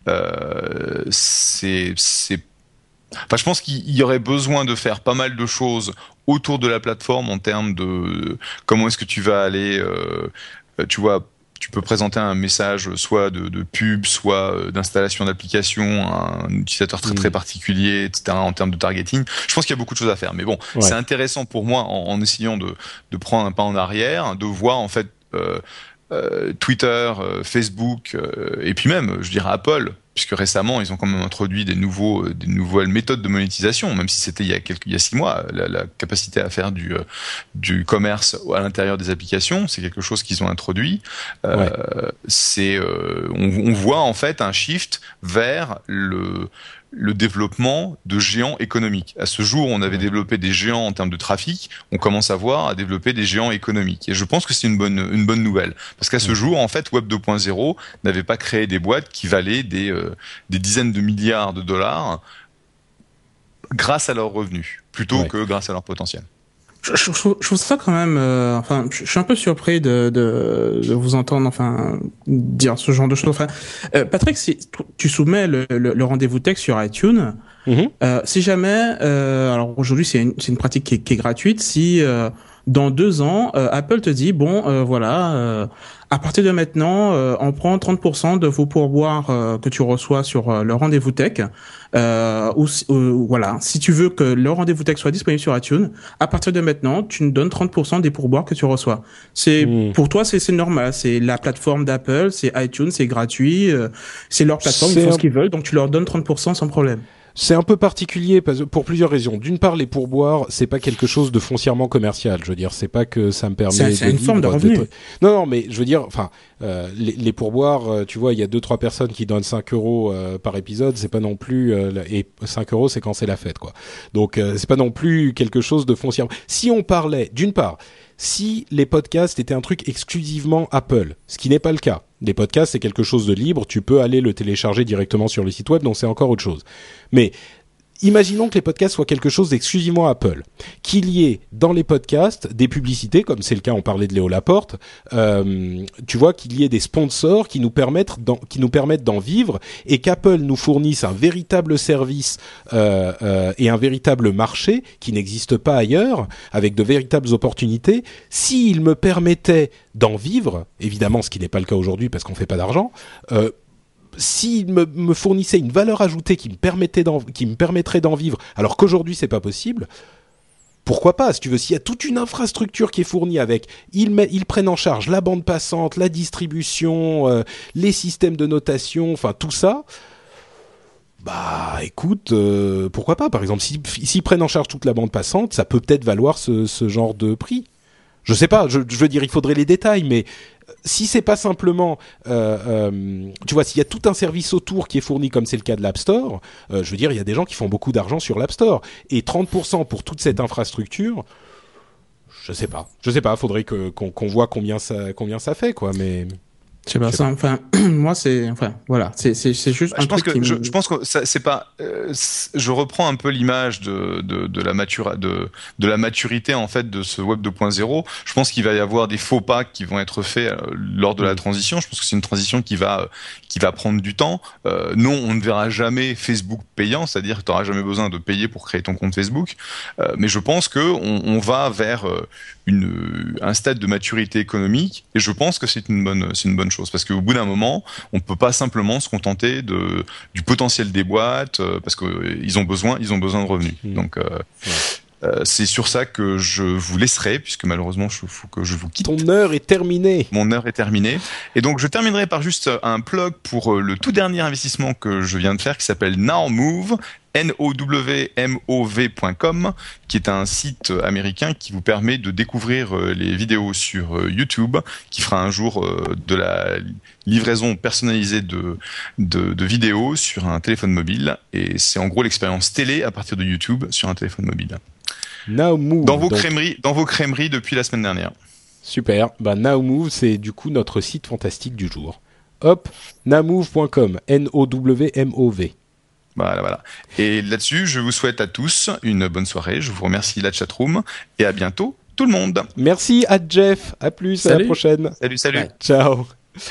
Euh, c'est c'est Enfin, je pense qu'il y aurait besoin de faire pas mal de choses autour de la plateforme en termes de comment est-ce que tu vas aller, euh, tu vois. Tu peux présenter un message soit de, de pub, soit d'installation d'application, un utilisateur très très particulier, et cetera. En termes de targeting, je pense qu'il y a beaucoup de choses à faire. Mais bon, ouais. C'est intéressant pour moi en, en essayant de, de prendre un pas en arrière, de voir en fait euh, euh, Twitter, euh, Facebook euh, et puis même, je dirais Apple, puisque récemment ils ont quand même introduit des nouveaux, des nouvelles méthodes de monétisation, même si c'était il y a quelques, il y a six mois, la, la capacité à faire du, du commerce à l'intérieur des applications, c'est quelque chose qu'ils ont introduit. Euh, ouais. C'est, euh, on, on voit en fait un shift vers le le développement de géants économiques. À ce jour, on avait développé des géants en termes de trafic, on commence à voir à développer des géants économiques. Et je pense que c'est une bonne, une bonne nouvelle. Parce qu'à ce mmh. jour, en fait, Web deux point zéro n'avait pas créé des boîtes qui valaient des, euh, des dizaines de milliards de dollars grâce à leurs revenus, plutôt ouais. que grâce à leur potentiel. Je, je, je trouve ça quand même, euh, enfin, je, je suis un peu surpris de, de, de vous entendre, enfin, dire ce genre de choses. Enfin, euh, Patrick, si tu soumets le, le, le rendez-vous tech sur iTunes, mm-hmm. euh, si jamais, euh, alors aujourd'hui c'est une, c'est une pratique qui est, qui est gratuite, si euh, dans deux ans euh, Apple te dit bon, euh, voilà. Euh, À partir de maintenant, euh, on prend trente pour cent de vos pourboires euh, que tu reçois sur euh, le rendez-vous tech. Euh, ou, ou voilà, si tu veux que le rendez-vous tech soit disponible sur iTunes, à partir de maintenant, tu nous donnes trente pour cent des pourboires que tu reçois. C'est mmh. pour toi, c'est, c'est normal. C'est la plateforme d'Apple, c'est iTunes, c'est gratuit, euh, c'est leur plateforme, c'est ils font un... ce qu'ils veulent, donc tu leur donnes trente pour cent sans problème. C'est un peu particulier pour plusieurs raisons. D'une part, les pourboires, c'est pas quelque chose de foncièrement commercial. Je veux dire, c'est pas que ça me permet. C'est, c'est de une forme de revenu. De... Non, non, mais je veux dire, enfin, euh, les, les pourboires, euh, tu vois, il y a deux, trois personnes qui donnent cinq euros euh, par épisode. C'est pas non plus euh, et cinq euros, c'est quand c'est la fête, quoi. Donc, euh, c'est pas non plus quelque chose de foncièrement. Si on parlait, d'une part, si les podcasts étaient un truc exclusivement Apple, ce qui n'est pas le cas. Les podcasts, c'est quelque chose de libre, tu peux aller le télécharger directement sur le site web, donc c'est encore autre chose. Mais imaginons que les podcasts soient quelque chose d'exclusivement Apple, qu'il y ait dans les podcasts des publicités, comme c'est le cas, on parlait de Léo Laporte, euh, tu vois, qu'il y ait des sponsors qui nous permettent d'en, qui nous permettent d'en vivre, et qu'Apple nous fournisse un véritable service euh, euh, et un véritable marché qui n'existe pas ailleurs, avec de véritables opportunités. S'il me permettait d'en vivre, évidemment ce qui n'est pas le cas aujourd'hui parce qu'on fait pas d'argent, euh, s'il me, me fournissait une valeur ajoutée qui me permettait d'en, qui me permettrait d'en vivre, alors qu'aujourd'hui c'est pas possible, pourquoi pas? Si tu veux, s'il y a toute une infrastructure qui est fournie avec, ils, met, ils prennent en charge la bande passante, la distribution, euh, les systèmes de notation, enfin tout ça. Bah, écoute, euh, pourquoi pas? Par exemple, s'ils, s'ils prennent en charge toute la bande passante, ça peut peut-être valoir ce, ce genre de prix. Je sais pas, je, je veux dire, il faudrait les détails, mais si c'est pas simplement, euh, euh, tu vois, s'il y a tout un service autour qui est fourni, comme c'est le cas de l'App Store, euh, je veux dire, il y a des gens qui font beaucoup d'argent sur l'App Store, et trente pour cent pour toute cette infrastructure, je sais pas, je sais pas, faudrait que qu'on, qu'on voit combien ça, combien ça fait, quoi, mais. Je sais pas, ça, enfin, moi, c'est, enfin, voilà, c'est, c'est, c'est juste bah, un je pense truc que, qui je, me... je pense que ça, c'est pas, euh, c'est, je reprends un peu l'image de, de, de la matura, de, de la maturité, en fait, de ce web deux point zéro. Je pense qu'il va y avoir des faux pas qui vont être faits euh, lors de la transition. Je pense que c'est une transition qui va, euh, qui va prendre du temps. Euh, non, on ne verra jamais Facebook payant, c'est-à-dire que tu n'auras jamais besoin de payer pour créer ton compte Facebook. Euh, mais je pense que on, on va vers euh, une, un stade de maturité économique, et je pense que c'est une bonne, c'est une bonne chose, parce qu'au bout d'un moment, on peut pas simplement se contenter de du potentiel des boîtes, euh, parce que euh, ils ont besoin, ils ont besoin de revenus. Mmh. Donc, euh, ouais. euh, c'est sur ça que je vous laisserai, puisque malheureusement, il faut que je vous quitte. Ton heure est terminée. Mon heure est terminée, et donc je terminerai par juste un plug pour le tout dernier investissement que je viens de faire, qui s'appelle NowMove. N O W M O V point com, qui est un site américain qui vous permet de découvrir les vidéos sur YouTube, qui fera un jour de la livraison personnalisée de, de, de vidéos sur un téléphone mobile. Et c'est en gros l'expérience télé à partir de YouTube sur un téléphone mobile. Now Move. Dans vos donc... crèmeries, dans vos crèmeries depuis la semaine dernière. Super. Bah, Now Move, c'est du coup notre site fantastique du jour. Hop, now move point com, N O W M O V. Voilà, voilà. Et là-dessus, je vous souhaite à tous une bonne soirée. Je vous remercie la chatroom et à bientôt tout le monde. Merci à Jeff. À plus, salut. À la prochaine. Salut, salut. Ouais, ciao.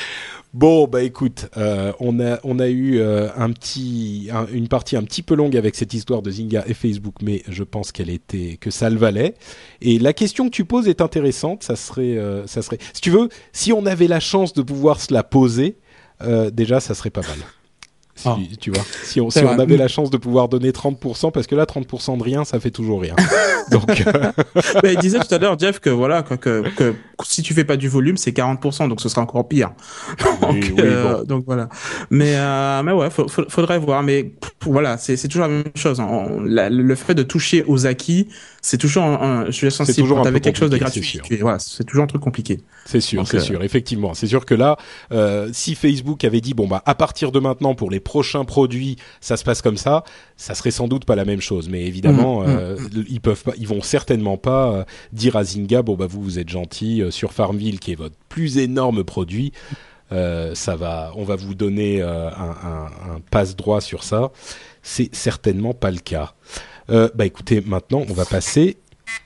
Bon, bah écoute, euh, on a on a eu euh, un petit un, une partie un petit peu longue avec cette histoire de Zynga et Facebook, mais je pense qu'elle était que ça le valait. Et la question que tu poses est intéressante. Ça serait euh, ça serait si tu veux, si on avait la chance de pouvoir se la poser, euh, déjà ça serait pas mal. Si, oh. Tu vois, si on, si on avait la chance de pouvoir donner trente pour cent, parce que là, trente pour cent de rien, ça fait toujours rien. Donc, euh... bah, il disait tout à l'heure, Jeff, que voilà, que, que, que si tu fais pas du volume, c'est quarante pour cent, donc ce sera encore pire. donc, oui, oui, euh, bon. donc voilà. Mais, euh, mais ouais, faut, faut, faudrait voir. Mais pff, voilà, c'est, c'est toujours la même chose. On, la, le fait de toucher aux acquis, c'est toujours, un, je suis sensible quand t'avais quelque chose de gratuit. C'est, voilà, c'est toujours un truc compliqué. C'est sûr, donc, c'est euh... sûr, effectivement. C'est sûr que là, euh, si Facebook avait dit, bon bah, à partir de maintenant, pour les prochains produits, ça se passe comme ça, ça serait sans doute pas la même chose. Mais évidemment, mmh, euh, mmh. ils peuvent pas, ils vont certainement pas euh, dire à Zynga, bon bah vous, vous êtes gentil euh, sur Farmville, qui est votre plus énorme produit, euh, ça va, on va vous donner euh, un, un, un passe-droit sur ça. C'est certainement pas le cas. Euh, bah écoutez, maintenant, on va passer.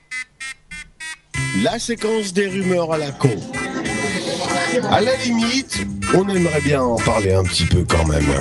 La séquence des rumeurs à la con. À la limite, on aimerait bien en parler un petit peu quand même.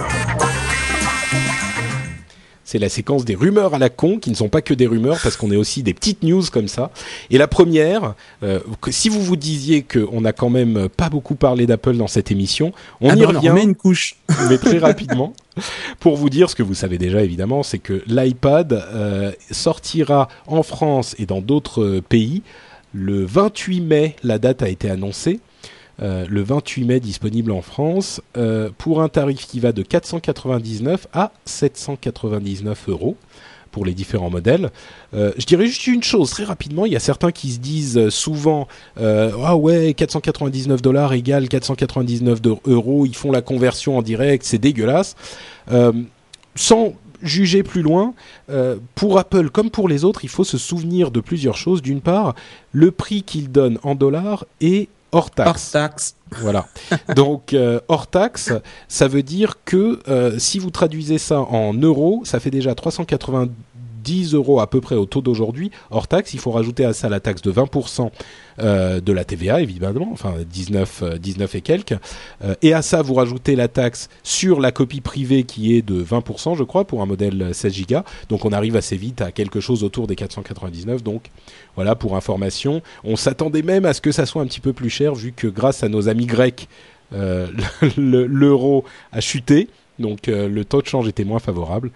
C'est la séquence des rumeurs à la con, qui ne sont pas que des rumeurs, parce qu'on est aussi des petites news comme ça. Et la première, euh, que si vous vous disiez qu'on n'a quand même pas beaucoup parlé d'Apple dans cette émission, on ah y non, revient, on met une couche. mais très rapidement, pour vous dire ce que vous savez déjà évidemment, c'est que l'iPad euh, sortira en France et dans d'autres pays le vingt-huit mai. La date a été annoncée. Euh, le vingt-huit mai, disponible en France, euh, pour un tarif qui va de quatre cent quatre-vingt-dix-neuf à sept cent quatre-vingt-dix-neuf euros pour les différents modèles. Euh, je dirais juste une chose, très rapidement, il y a certains qui se disent souvent euh, « Ah ouais, quatre cent quatre-vingt-dix-neuf dollars égale quatre cent quatre-vingt-dix-neuf euros, ils font la conversion en direct, c'est dégueulasse. Euh, » Sans juger plus loin, euh, pour Apple comme pour les autres, il faut se souvenir de plusieurs choses. D'une part, le prix qu'ils donnent en dollars est hors taxe. Hors taxe. Voilà. Donc, euh, hors taxe, ça veut dire que euh, si vous traduisez ça en euros, ça fait déjà trois cent quatre-vingt-dix euros à peu près au taux d'aujourd'hui. Hors taxe, il faut rajouter à ça la taxe de vingt pour cent euh, de la T V A, évidemment, enfin dix-neuf, dix-neuf et quelques. Euh, et à ça, vous rajoutez la taxe sur la copie privée qui est de vingt pour cent, je crois, pour un modèle seize gigas. Donc, on arrive assez vite à quelque chose autour des quatre cent quatre-vingt-dix-neuf. Donc, voilà, pour information. On s'attendait même à ce que ça soit un petit peu plus cher, vu que grâce à nos amis grecs, euh, l'euro a chuté. Donc, euh, le taux de change était moins favorable.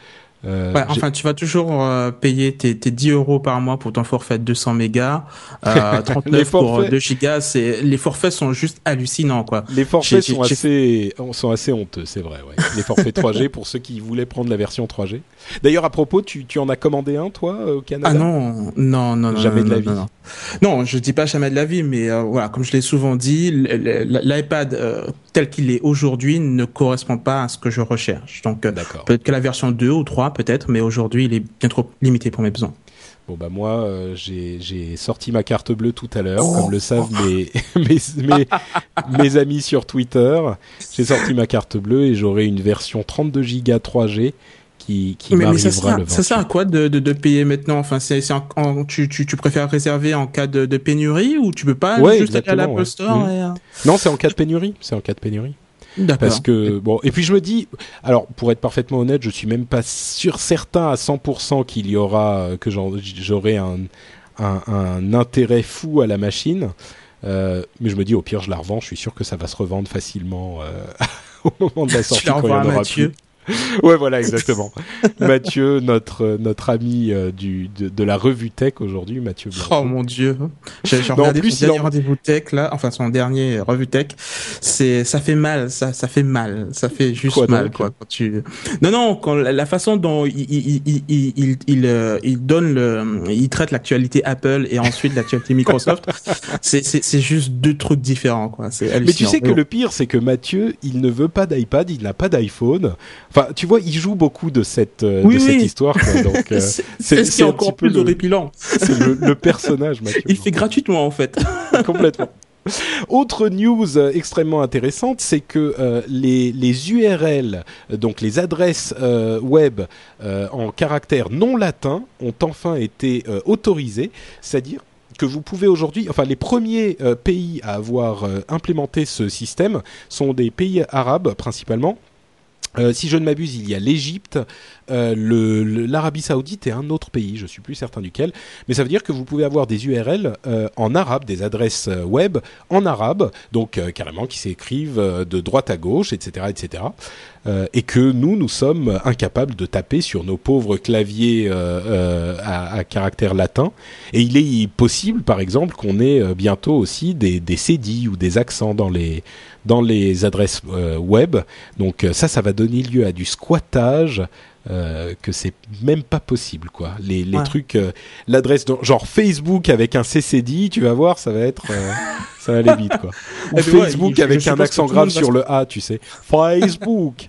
Euh, ouais, enfin, tu vas toujours euh, payer tes, tes dix euros par mois pour ton forfait deux cents mégas, euh, trente-neuf pour deux gigas. C'est, les forfaits sont juste hallucinants, quoi. Les forfaits j'ai, sont j'ai... assez, sont assez honteux, c'est vrai, ouais. Les forfaits trois G pour ceux qui voulaient prendre la version trois G. D'ailleurs, à propos, tu, tu en as commandé un, toi, au Canada? Ah non, non, non, non. Jamais non, de la non, vie. Non, non. non, je dis pas jamais de la vie, mais euh, voilà, comme je l'ai souvent dit, l'iPad euh, tel qu'il est aujourd'hui ne correspond pas à ce que je recherche. Donc, euh, peut-être que la version deux ou trois, peut-être, mais aujourd'hui, il est bien trop limité pour mes besoins. Bon bah moi euh, j'ai, j'ai sorti ma carte bleue tout à l'heure, oh comme le savent mes, mes, mes, mes amis sur Twitter. J'ai sorti ma carte bleue et j'aurai une version trente-deux gigas trois G qui, qui mais, m'arrivera mais ça sert, le vingt. Ça sert à quoi de, de, de payer maintenant? Enfin, c'est, c'est en, en, tu, tu, tu préfères réserver en cas de, de pénurie ou tu peux pas ouais, juste aller à l'Apple ouais. Store mmh. et... Non, c'est en cas de pénurie. C'est en cas de pénurie. D'accord. Parce que bon, et puis je me dis, alors pour être parfaitement honnête, je suis même pas sûr certain à cent pour cent qu'il y aura que j'en, j'aurai un, un un intérêt fou à la machine, euh, mais je me dis au pire je la revends, je suis sûr que ça va se revendre facilement euh, au moment de la sortie quand il y en aura plus. Ouais, voilà, exactement. Mathieu, notre notre ami euh, du de, de la revue tech aujourd'hui, Mathieu Blanc. Oh mon Dieu, j'ai, j'ai regardé son dernier en... rendez-vous tech là, enfin son dernier revue tech. C'est ça fait mal, ça ça fait mal, ça fait juste quoi, mal donc quoi. Quand tu non non quand la, la façon dont il il il il il, il, euh, il donne le, il traite l'actualité Apple et ensuite l'actualité Microsoft, c'est c'est c'est juste deux trucs différents quoi. C'est hallucinant. Mais tu sais que bon. Le pire c'est que Mathieu, il ne veut pas d'iPad, il n'a pas d'iPhone. Enfin, tu vois, il joue beaucoup de cette euh, oui, de oui. cette histoire. Quoi, donc, euh, c'est, c'est, c'est, c'est encore plus horripilant. C'est le, le personnage, Mathieu. Il fait gratuitement, en fait. Complètement. Autre news euh, extrêmement intéressante, c'est que euh, les, les U R L, donc les adresses euh, web euh, en caractères non latins, ont enfin été euh, autorisées, c'est-à-dire que vous pouvez aujourd'hui, enfin les premiers euh, pays à avoir euh, implémenté ce système sont des pays arabes principalement. Euh, si je ne m'abuse, il y a l'Égypte, euh, le, le, l'Arabie Saoudite et un autre pays, je suis plus certain duquel. Mais ça veut dire que vous pouvez avoir des U R L euh, en arabe, des adresses web en arabe, donc euh, carrément qui s'écrivent euh, de droite à gauche, et cetera, et cetera. Euh, et que nous, nous sommes incapables de taper sur nos pauvres claviers euh, euh, à, à caractère latin. Et il est possible, par exemple, qu'on ait euh, bientôt aussi des, des cédilles ou des accents dans les dans les adresses euh, web. Donc ça, ça va donner lieu à du squattage. Euh, que c'est même pas possible quoi. Les, les ouais. trucs, euh, l'adresse de, genre Facebook avec un C C D, tu vas voir, ça va être, euh, ça va aller vite quoi. Ou Facebook ouais, avec un accent grave sur le A, tu sais. Facebook.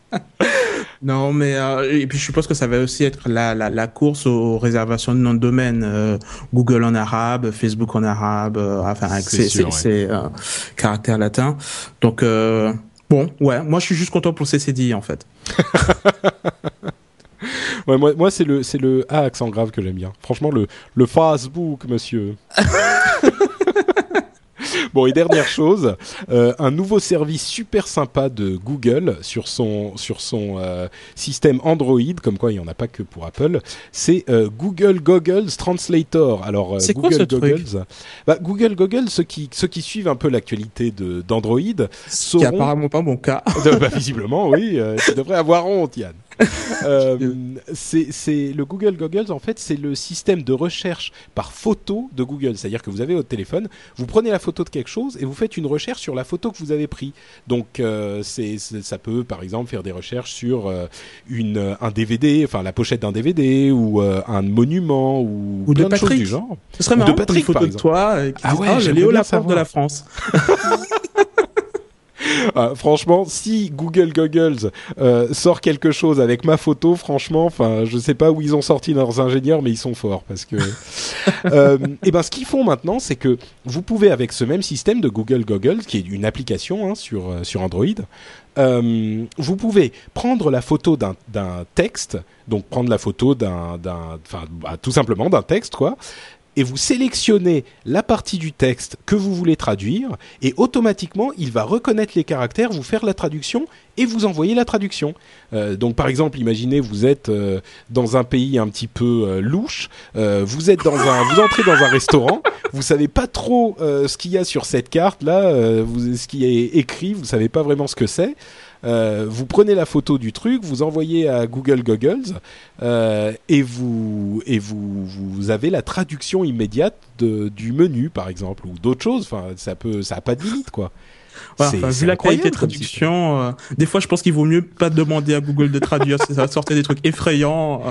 Non mais euh, et puis je suppose que ça va aussi être la la, la course aux réservations de noms de domaine. Euh, Google en arabe, Facebook en arabe, euh, enfin avec c'est, c'est, ouais. c'est euh, caractère latin. Donc euh, bon, ouais, moi je suis juste content pour le C C D en fait. Ouais, moi, moi c'est le c'est le A accent grave que j'aime bien. Franchement, le le Facebook, monsieur. Bon, et dernière chose, euh, un nouveau service super sympa de Google sur son sur son euh, système Android, comme quoi il y en a pas que pour Apple, c'est euh, Google Goggles Translator. Alors euh, c'est Google quoi ce Goggles, truc bah, Google Goggles, ceux qui ceux qui suivent un peu l'actualité de d'Android, sauront... C'est apparemment pas mon cas. Bah, visiblement, oui, euh, tu devrais avoir honte, Yann. euh, c'est, c'est le Google Goggles en fait, c'est le système de recherche par photo de Google. C'est-à-dire que vous avez votre téléphone, vous prenez la photo de quelque chose et vous faites une recherche sur la photo que vous avez prise. Donc euh, c'est, c'est, ça peut par exemple faire des recherches sur euh, une un D V D, enfin la pochette d'un D V D ou euh, un monument ou, ou plein de, de choses du genre. genre. Ce serait marrant, une Patrick, photo de toi euh, qui ah dit, ouais, ah, Léo Laporte de la France. Ah, franchement, si Google Goggles euh, sort quelque chose avec ma photo, franchement, enfin, je sais pas où ils ont sorti leurs ingénieurs, mais ils sont forts parce que. euh, et ben, ce qu'ils font maintenant, c'est que vous pouvez, avec ce même système de Google Goggles, qui est une application hein, sur euh, sur Android, euh, vous pouvez prendre la photo d'un d'un texte, donc prendre la photo d'un d'un, enfin, bah, tout simplement d'un texte, quoi. Et vous sélectionnez la partie du texte que vous voulez traduire et automatiquement, il va reconnaître les caractères, vous faire la traduction et vous envoyer la traduction. Euh, donc par exemple, imaginez vous êtes euh, dans un pays un petit peu euh, louche, euh, vous êtes dans un, vous entrez dans un restaurant, vous savez pas trop euh, ce qu'il y a sur cette carte là, euh, vous, ce qui est écrit, vous savez pas vraiment ce que c'est. Euh, vous prenez la photo du truc, vous envoyez à Google Goggles euh, et vous et vous vous avez la traduction immédiate de, du menu par exemple ou d'autres choses. Enfin, ça peut, ça a pas de limite quoi. Voilà, enfin, vu la qualité de traduction, euh, des fois je pense qu'il vaut mieux pas demander à Google de traduire, ça va sortir des trucs effrayants.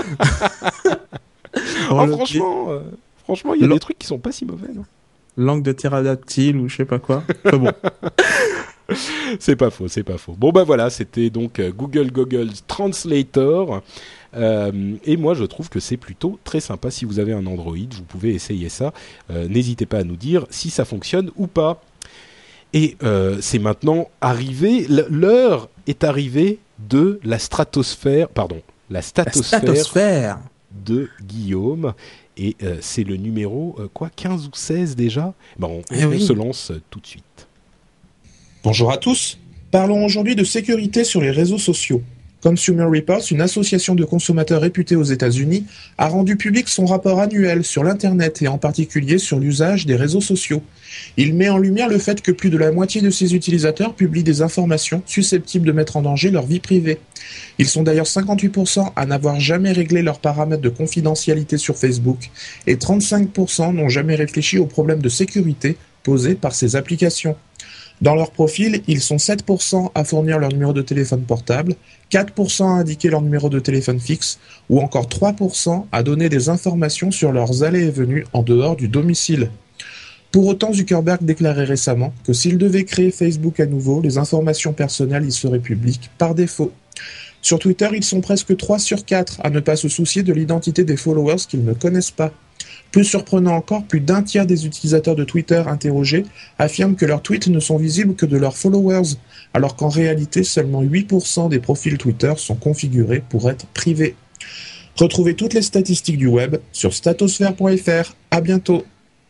oh, franchement, euh, franchement, il y a L- des trucs qui sont pas si mauvais. Non langue de ptérodactyle ou je sais pas quoi. Enfin, bon. c'est pas faux, c'est pas faux. Bon bah voilà, c'était donc Google Goggles Translator. Euh, et moi je trouve que c'est plutôt très sympa. Si vous avez un Android, vous pouvez essayer ça. Euh, n'hésitez pas à nous dire si ça fonctionne ou pas. Et euh, c'est maintenant arrivé, l'heure est arrivée de la stratosphère, pardon, la statosphère, la statosphère. de Guillaume. Et euh, c'est le numéro, euh, quoi, quinze ou seize déjà. Bon, on, eh on oui. se lance euh, tout de suite. Bonjour à tous. Parlons aujourd'hui de sécurité sur les réseaux sociaux. Consumer Reports, une association de consommateurs réputée aux États-Unis, a rendu public son rapport annuel sur l'Internet et en particulier sur l'usage des réseaux sociaux. Il met en lumière le fait que plus de la moitié de ses utilisateurs publient des informations susceptibles de mettre en danger leur vie privée. Ils sont d'ailleurs cinquante-huit pour cent à n'avoir jamais réglé leurs paramètres de confidentialité sur Facebook et trente-cinq pour cent n'ont jamais réfléchi aux problèmes de sécurité posés par ces applications. Dans leur profil, ils sont sept pour cent à fournir leur numéro de téléphone portable, quatre pour cent à indiquer leur numéro de téléphone fixe ou encore trois pour cent à donner des informations sur leurs allées et venues en dehors du domicile. Pour autant, Zuckerberg déclarait récemment que s'il devait créer Facebook à nouveau, les informations personnelles y seraient publiques par défaut. Sur Twitter, ils sont presque trois sur quatre à ne pas se soucier de l'identité des followers qu'ils ne connaissent pas. Plus surprenant encore, plus d'un tiers des utilisateurs de Twitter interrogés affirment que leurs tweets ne sont visibles que de leurs followers, alors qu'en réalité, seulement huit pour cent des profils Twitter sont configurés pour être privés. Retrouvez toutes les statistiques du web sur statosphère point f r. À bientôt.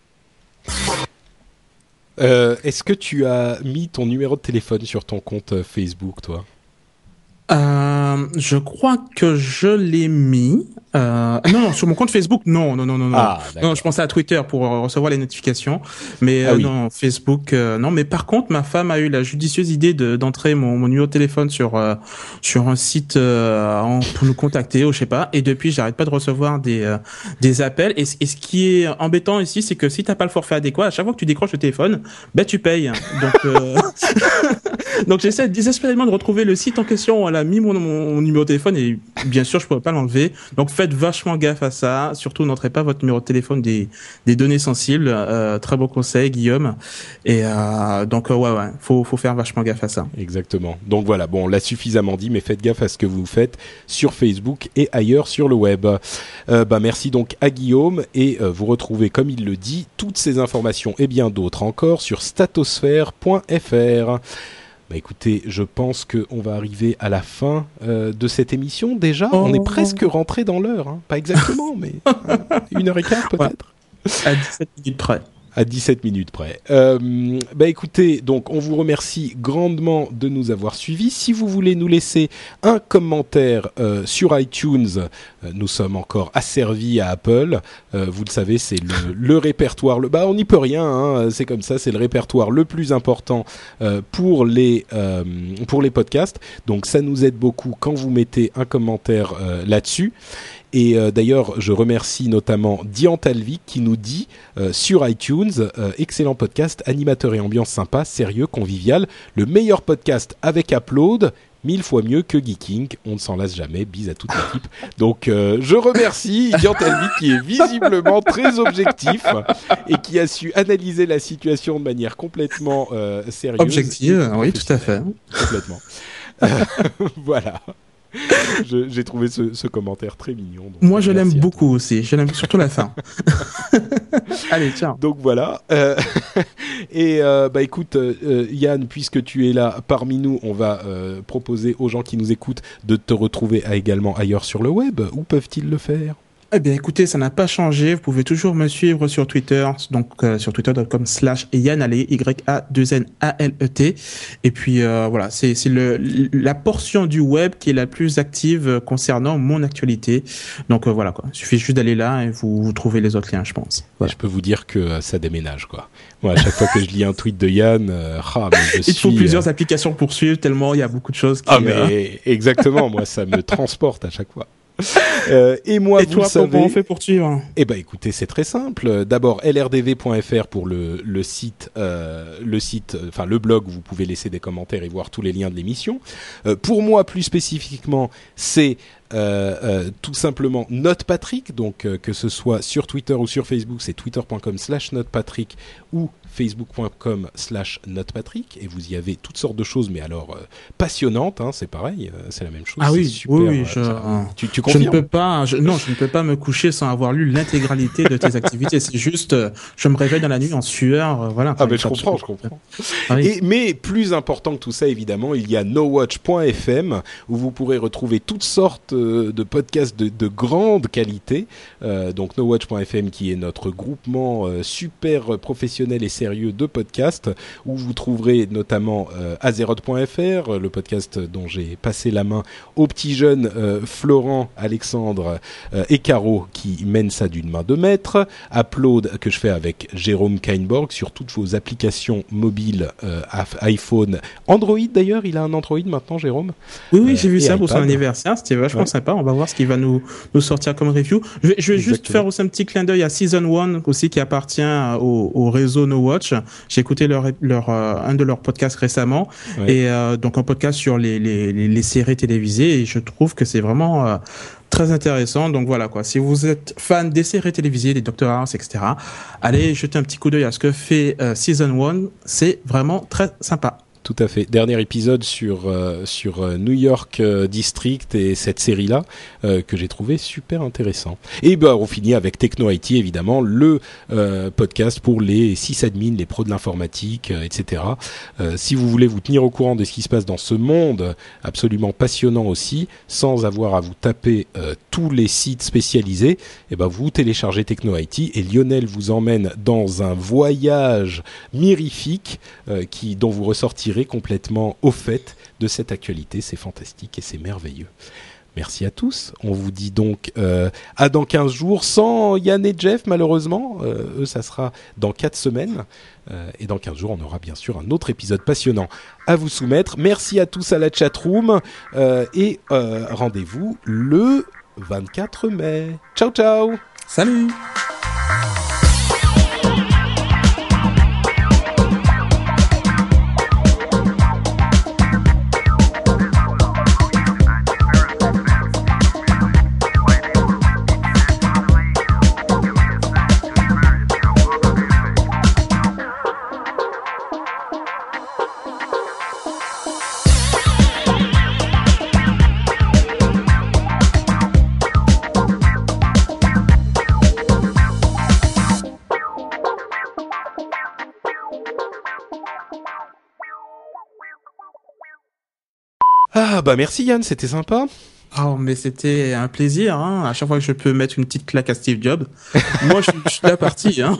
Euh, est-ce que tu as mis ton numéro de téléphone sur ton compte Facebook, toi ? Euh, je crois que je l'ai mis. Euh, non, non, sur mon compte Facebook, non, non, non, non, non. Ah, non, je pensais à Twitter pour euh, recevoir les notifications, mais ah, euh, oui. non, Facebook, euh, non. Mais par contre, ma femme a eu la judicieuse idée de d'entrer mon, mon numéro de téléphone sur euh, sur un site euh, en, pour nous contacter, ou je sais pas. Et depuis, j'arrête pas de recevoir des euh, des appels. Et, et ce qui est embêtant ici, c'est que si t'as pas le forfait adéquat, à chaque fois que tu décroches le téléphone, ben tu payes. Donc euh... donc j'essaie désespérément de retrouver le site en question. Elle a mis mon, mon numéro de téléphone et bien sûr, je pourrais pas l'enlever. Donc faites vachement gaffe à ça. Surtout, n'entrez pas votre numéro de téléphone des, des données sensibles. Euh, très beau conseil, Guillaume. Et euh, donc, euh, ouais, ouais, faut, faut faire vachement gaffe à ça. Exactement. Donc voilà, bon, on l'a suffisamment dit, mais faites gaffe à ce que vous faites sur Facebook et ailleurs sur le web. Euh, bah, merci donc à Guillaume et euh, vous retrouvez, comme il le dit, toutes ces informations et bien d'autres encore sur statosphère point f r. Bah écoutez, je pense qu'on va arriver à la fin euh, de cette émission déjà. Oh. On est presque rentré dans l'heure, hein. Pas exactement, mais hein, une heure et quart peut-être. Ouais. À dix-sept minutes près. À dix-sept minutes près. Euh, bah écoutez, donc on vous remercie grandement de nous avoir suivis. Si vous voulez nous laisser un commentaire euh, sur iTunes, euh, nous sommes encore asservis à Apple. Euh, vous le savez, c'est le, le répertoire. Le, bah on n'y peut rien, hein, c'est comme ça. C'est le répertoire le plus important euh, pour les euh, pour les podcasts. Donc ça nous aide beaucoup quand vous mettez un commentaire euh, là-dessus. Et euh, d'ailleurs, je remercie notamment Dian Talvik qui nous dit euh, sur iTunes, euh, excellent podcast, animateur et ambiance sympa, sérieux, convivial, le meilleur podcast avec Upload, mille fois mieux que Geeking. On ne s'en lasse jamais, bise à toute l'équipe. Donc euh, je remercie Dian Talvik qui est visiblement très objectif et qui a su analyser la situation de manière complètement euh, sérieuse. Objective, oui, tout à fait. Complètement. Euh, voilà. Je, j'ai trouvé ce, ce commentaire très mignon. Donc moi, je l'aime beaucoup aussi. Je l'aime surtout la fin. Allez, tiens. Donc voilà. Euh, et euh, bah écoute, euh, Yann, puisque tu es là parmi nous, on va euh, proposer aux gens qui nous écoutent de te retrouver à, également ailleurs sur le web. Où peuvent-ils le faire ? Eh bien, écoutez, ça n'a pas changé. Vous pouvez toujours me suivre sur Twitter, donc euh, sur twitter dot com slash Yann Alet, Y A deux N A L E T. Et puis euh, voilà, c'est c'est le la portion du web qui est la plus active concernant mon actualité. Donc euh, voilà quoi. Il suffit juste d'aller là et vous, vous trouvez les autres liens, je pense. Voilà. Je peux vous dire que euh, ça déménage quoi. Moi, à chaque fois que je lis un tweet de Yann, euh, ah, mais je il suis, faut plusieurs euh... applications pour suivre tellement il y a beaucoup de choses. Qui, ah mais euh... exactement. Moi, ça me transporte à chaque fois. Euh, et moi, et vous toi, le savez. Comment on fait pour te suivre ? Eh ben, écoutez, c'est très simple. D'abord, L R D V point F R pour le le site, euh, le site, enfin le blog où vous pouvez laisser des commentaires et voir tous les liens de l'émission. Euh, pour moi, plus spécifiquement, c'est Euh, euh, tout simplement NotePatrick, donc euh, que ce soit sur Twitter ou sur Facebook, c'est twitter point com slash NotePatrick ou facebook point com slash NotePatrick, et vous y avez toutes sortes de choses, mais alors euh, passionnantes, hein, c'est pareil, euh, c'est la même chose. Ah oui, super, oui, oui, euh, je, ça, tu, tu je ne peux pas, je, non, je ne peux pas me coucher sans avoir lu l'intégralité de tes activités. C'est juste, euh, je me réveille dans la nuit en sueur, euh, voilà. Ah ben je comprends, je comprends. Ah oui. Et, mais plus important que tout ça, évidemment, il y a nowatch point f m où vous pourrez retrouver toutes sortes de podcasts de, de grande qualité. Euh, donc nowatch point f m qui est notre groupement euh, super professionnel et sérieux de podcasts, où vous trouverez notamment euh, azeroth point f r, le podcast dont j'ai passé la main aux petits jeunes euh, Florent, Alexandre euh, et Caro qui mènent ça d'une main de maître. Upload que je fais avec Jérôme Kainborg sur toutes vos applications mobiles, euh, iPhone, Android d'ailleurs. Il a un Android maintenant, Jérôme. Oui, oui, j'ai vu euh, ça pour son anniversaire. C'était vachement ouais. sympa. On va voir ce qu'il va nous, nous sortir comme review. Je vais, je vais juste faire aussi un petit clin d'œil à Season one aussi, qui appartient au, au réseau No Watch. J'ai écouté leur, leur, euh, un de leurs podcasts récemment. Ouais. Et euh, donc un podcast sur les, les, les, les séries télévisées. Et je trouve que c'est vraiment euh, très intéressant. Donc voilà quoi. Si vous êtes fan des séries télévisées, des Doctor House, et cetera, allez jeter un petit coup d'œil à ce que fait euh, Season one. C'est vraiment très sympa. Tout à fait. Dernier épisode sur euh, sur euh, New York euh, District et cette série-là euh, que j'ai trouvé super intéressant. Et ben on finit avec Techno I T évidemment, le euh, podcast pour les sysadmins, les pros de l'informatique, euh, et cetera. Euh, si vous voulez vous tenir au courant de ce qui se passe dans ce monde absolument passionnant aussi, sans avoir à vous taper euh, tous les sites spécialisés, et ben vous téléchargez Techno I T et Lionel vous emmène dans un voyage mirifique euh, qui dont vous ressortirez complètement au fait de cette actualité. C'est fantastique et c'est merveilleux. Merci à tous. On vous dit donc euh, à dans quinze jours, sans Yann et Jeff malheureusement. Euh, eux, ça sera dans quatre semaines. Euh, et dans quinze jours, on aura bien sûr un autre épisode passionnant à vous soumettre. Merci à tous à la chatroom euh, et euh, rendez-vous le vingt-quatre mai. Ciao, ciao. Salut. Ah bah merci Yann, c'était sympa. Oh mais c'était un plaisir, hein. À chaque fois que je peux mettre une petite claque à Steve Jobs, moi je, je suis la partie, hein.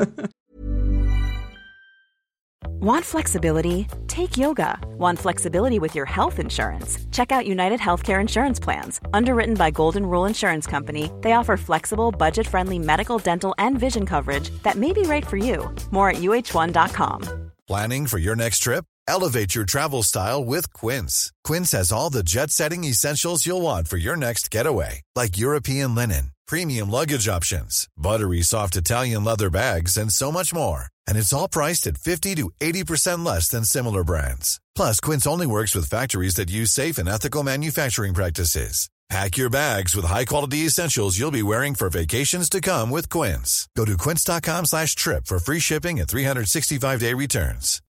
Want flexibility? Take yoga. Want flexibility with your health insurance? Check out United Healthcare Insurance Plans. Underwritten by Golden Rule Insurance Company, they offer flexible, budget-friendly medical, dental, and vision coverage that may be right for you. More at U H one dot com. Planning for your next trip? Elevate your travel style with Quince. Quince has all the jet-setting essentials you'll want for your next getaway, like European linen, premium luggage options, buttery soft Italian leather bags, and so much more. And it's all priced at fifty to eighty percent less than similar brands. Plus, Quince only works with factories that use safe and ethical manufacturing practices. Pack your bags with high-quality essentials you'll be wearing for vacations to come with Quince. Go to quince dot com slash trip for free shipping and three sixty-five day returns.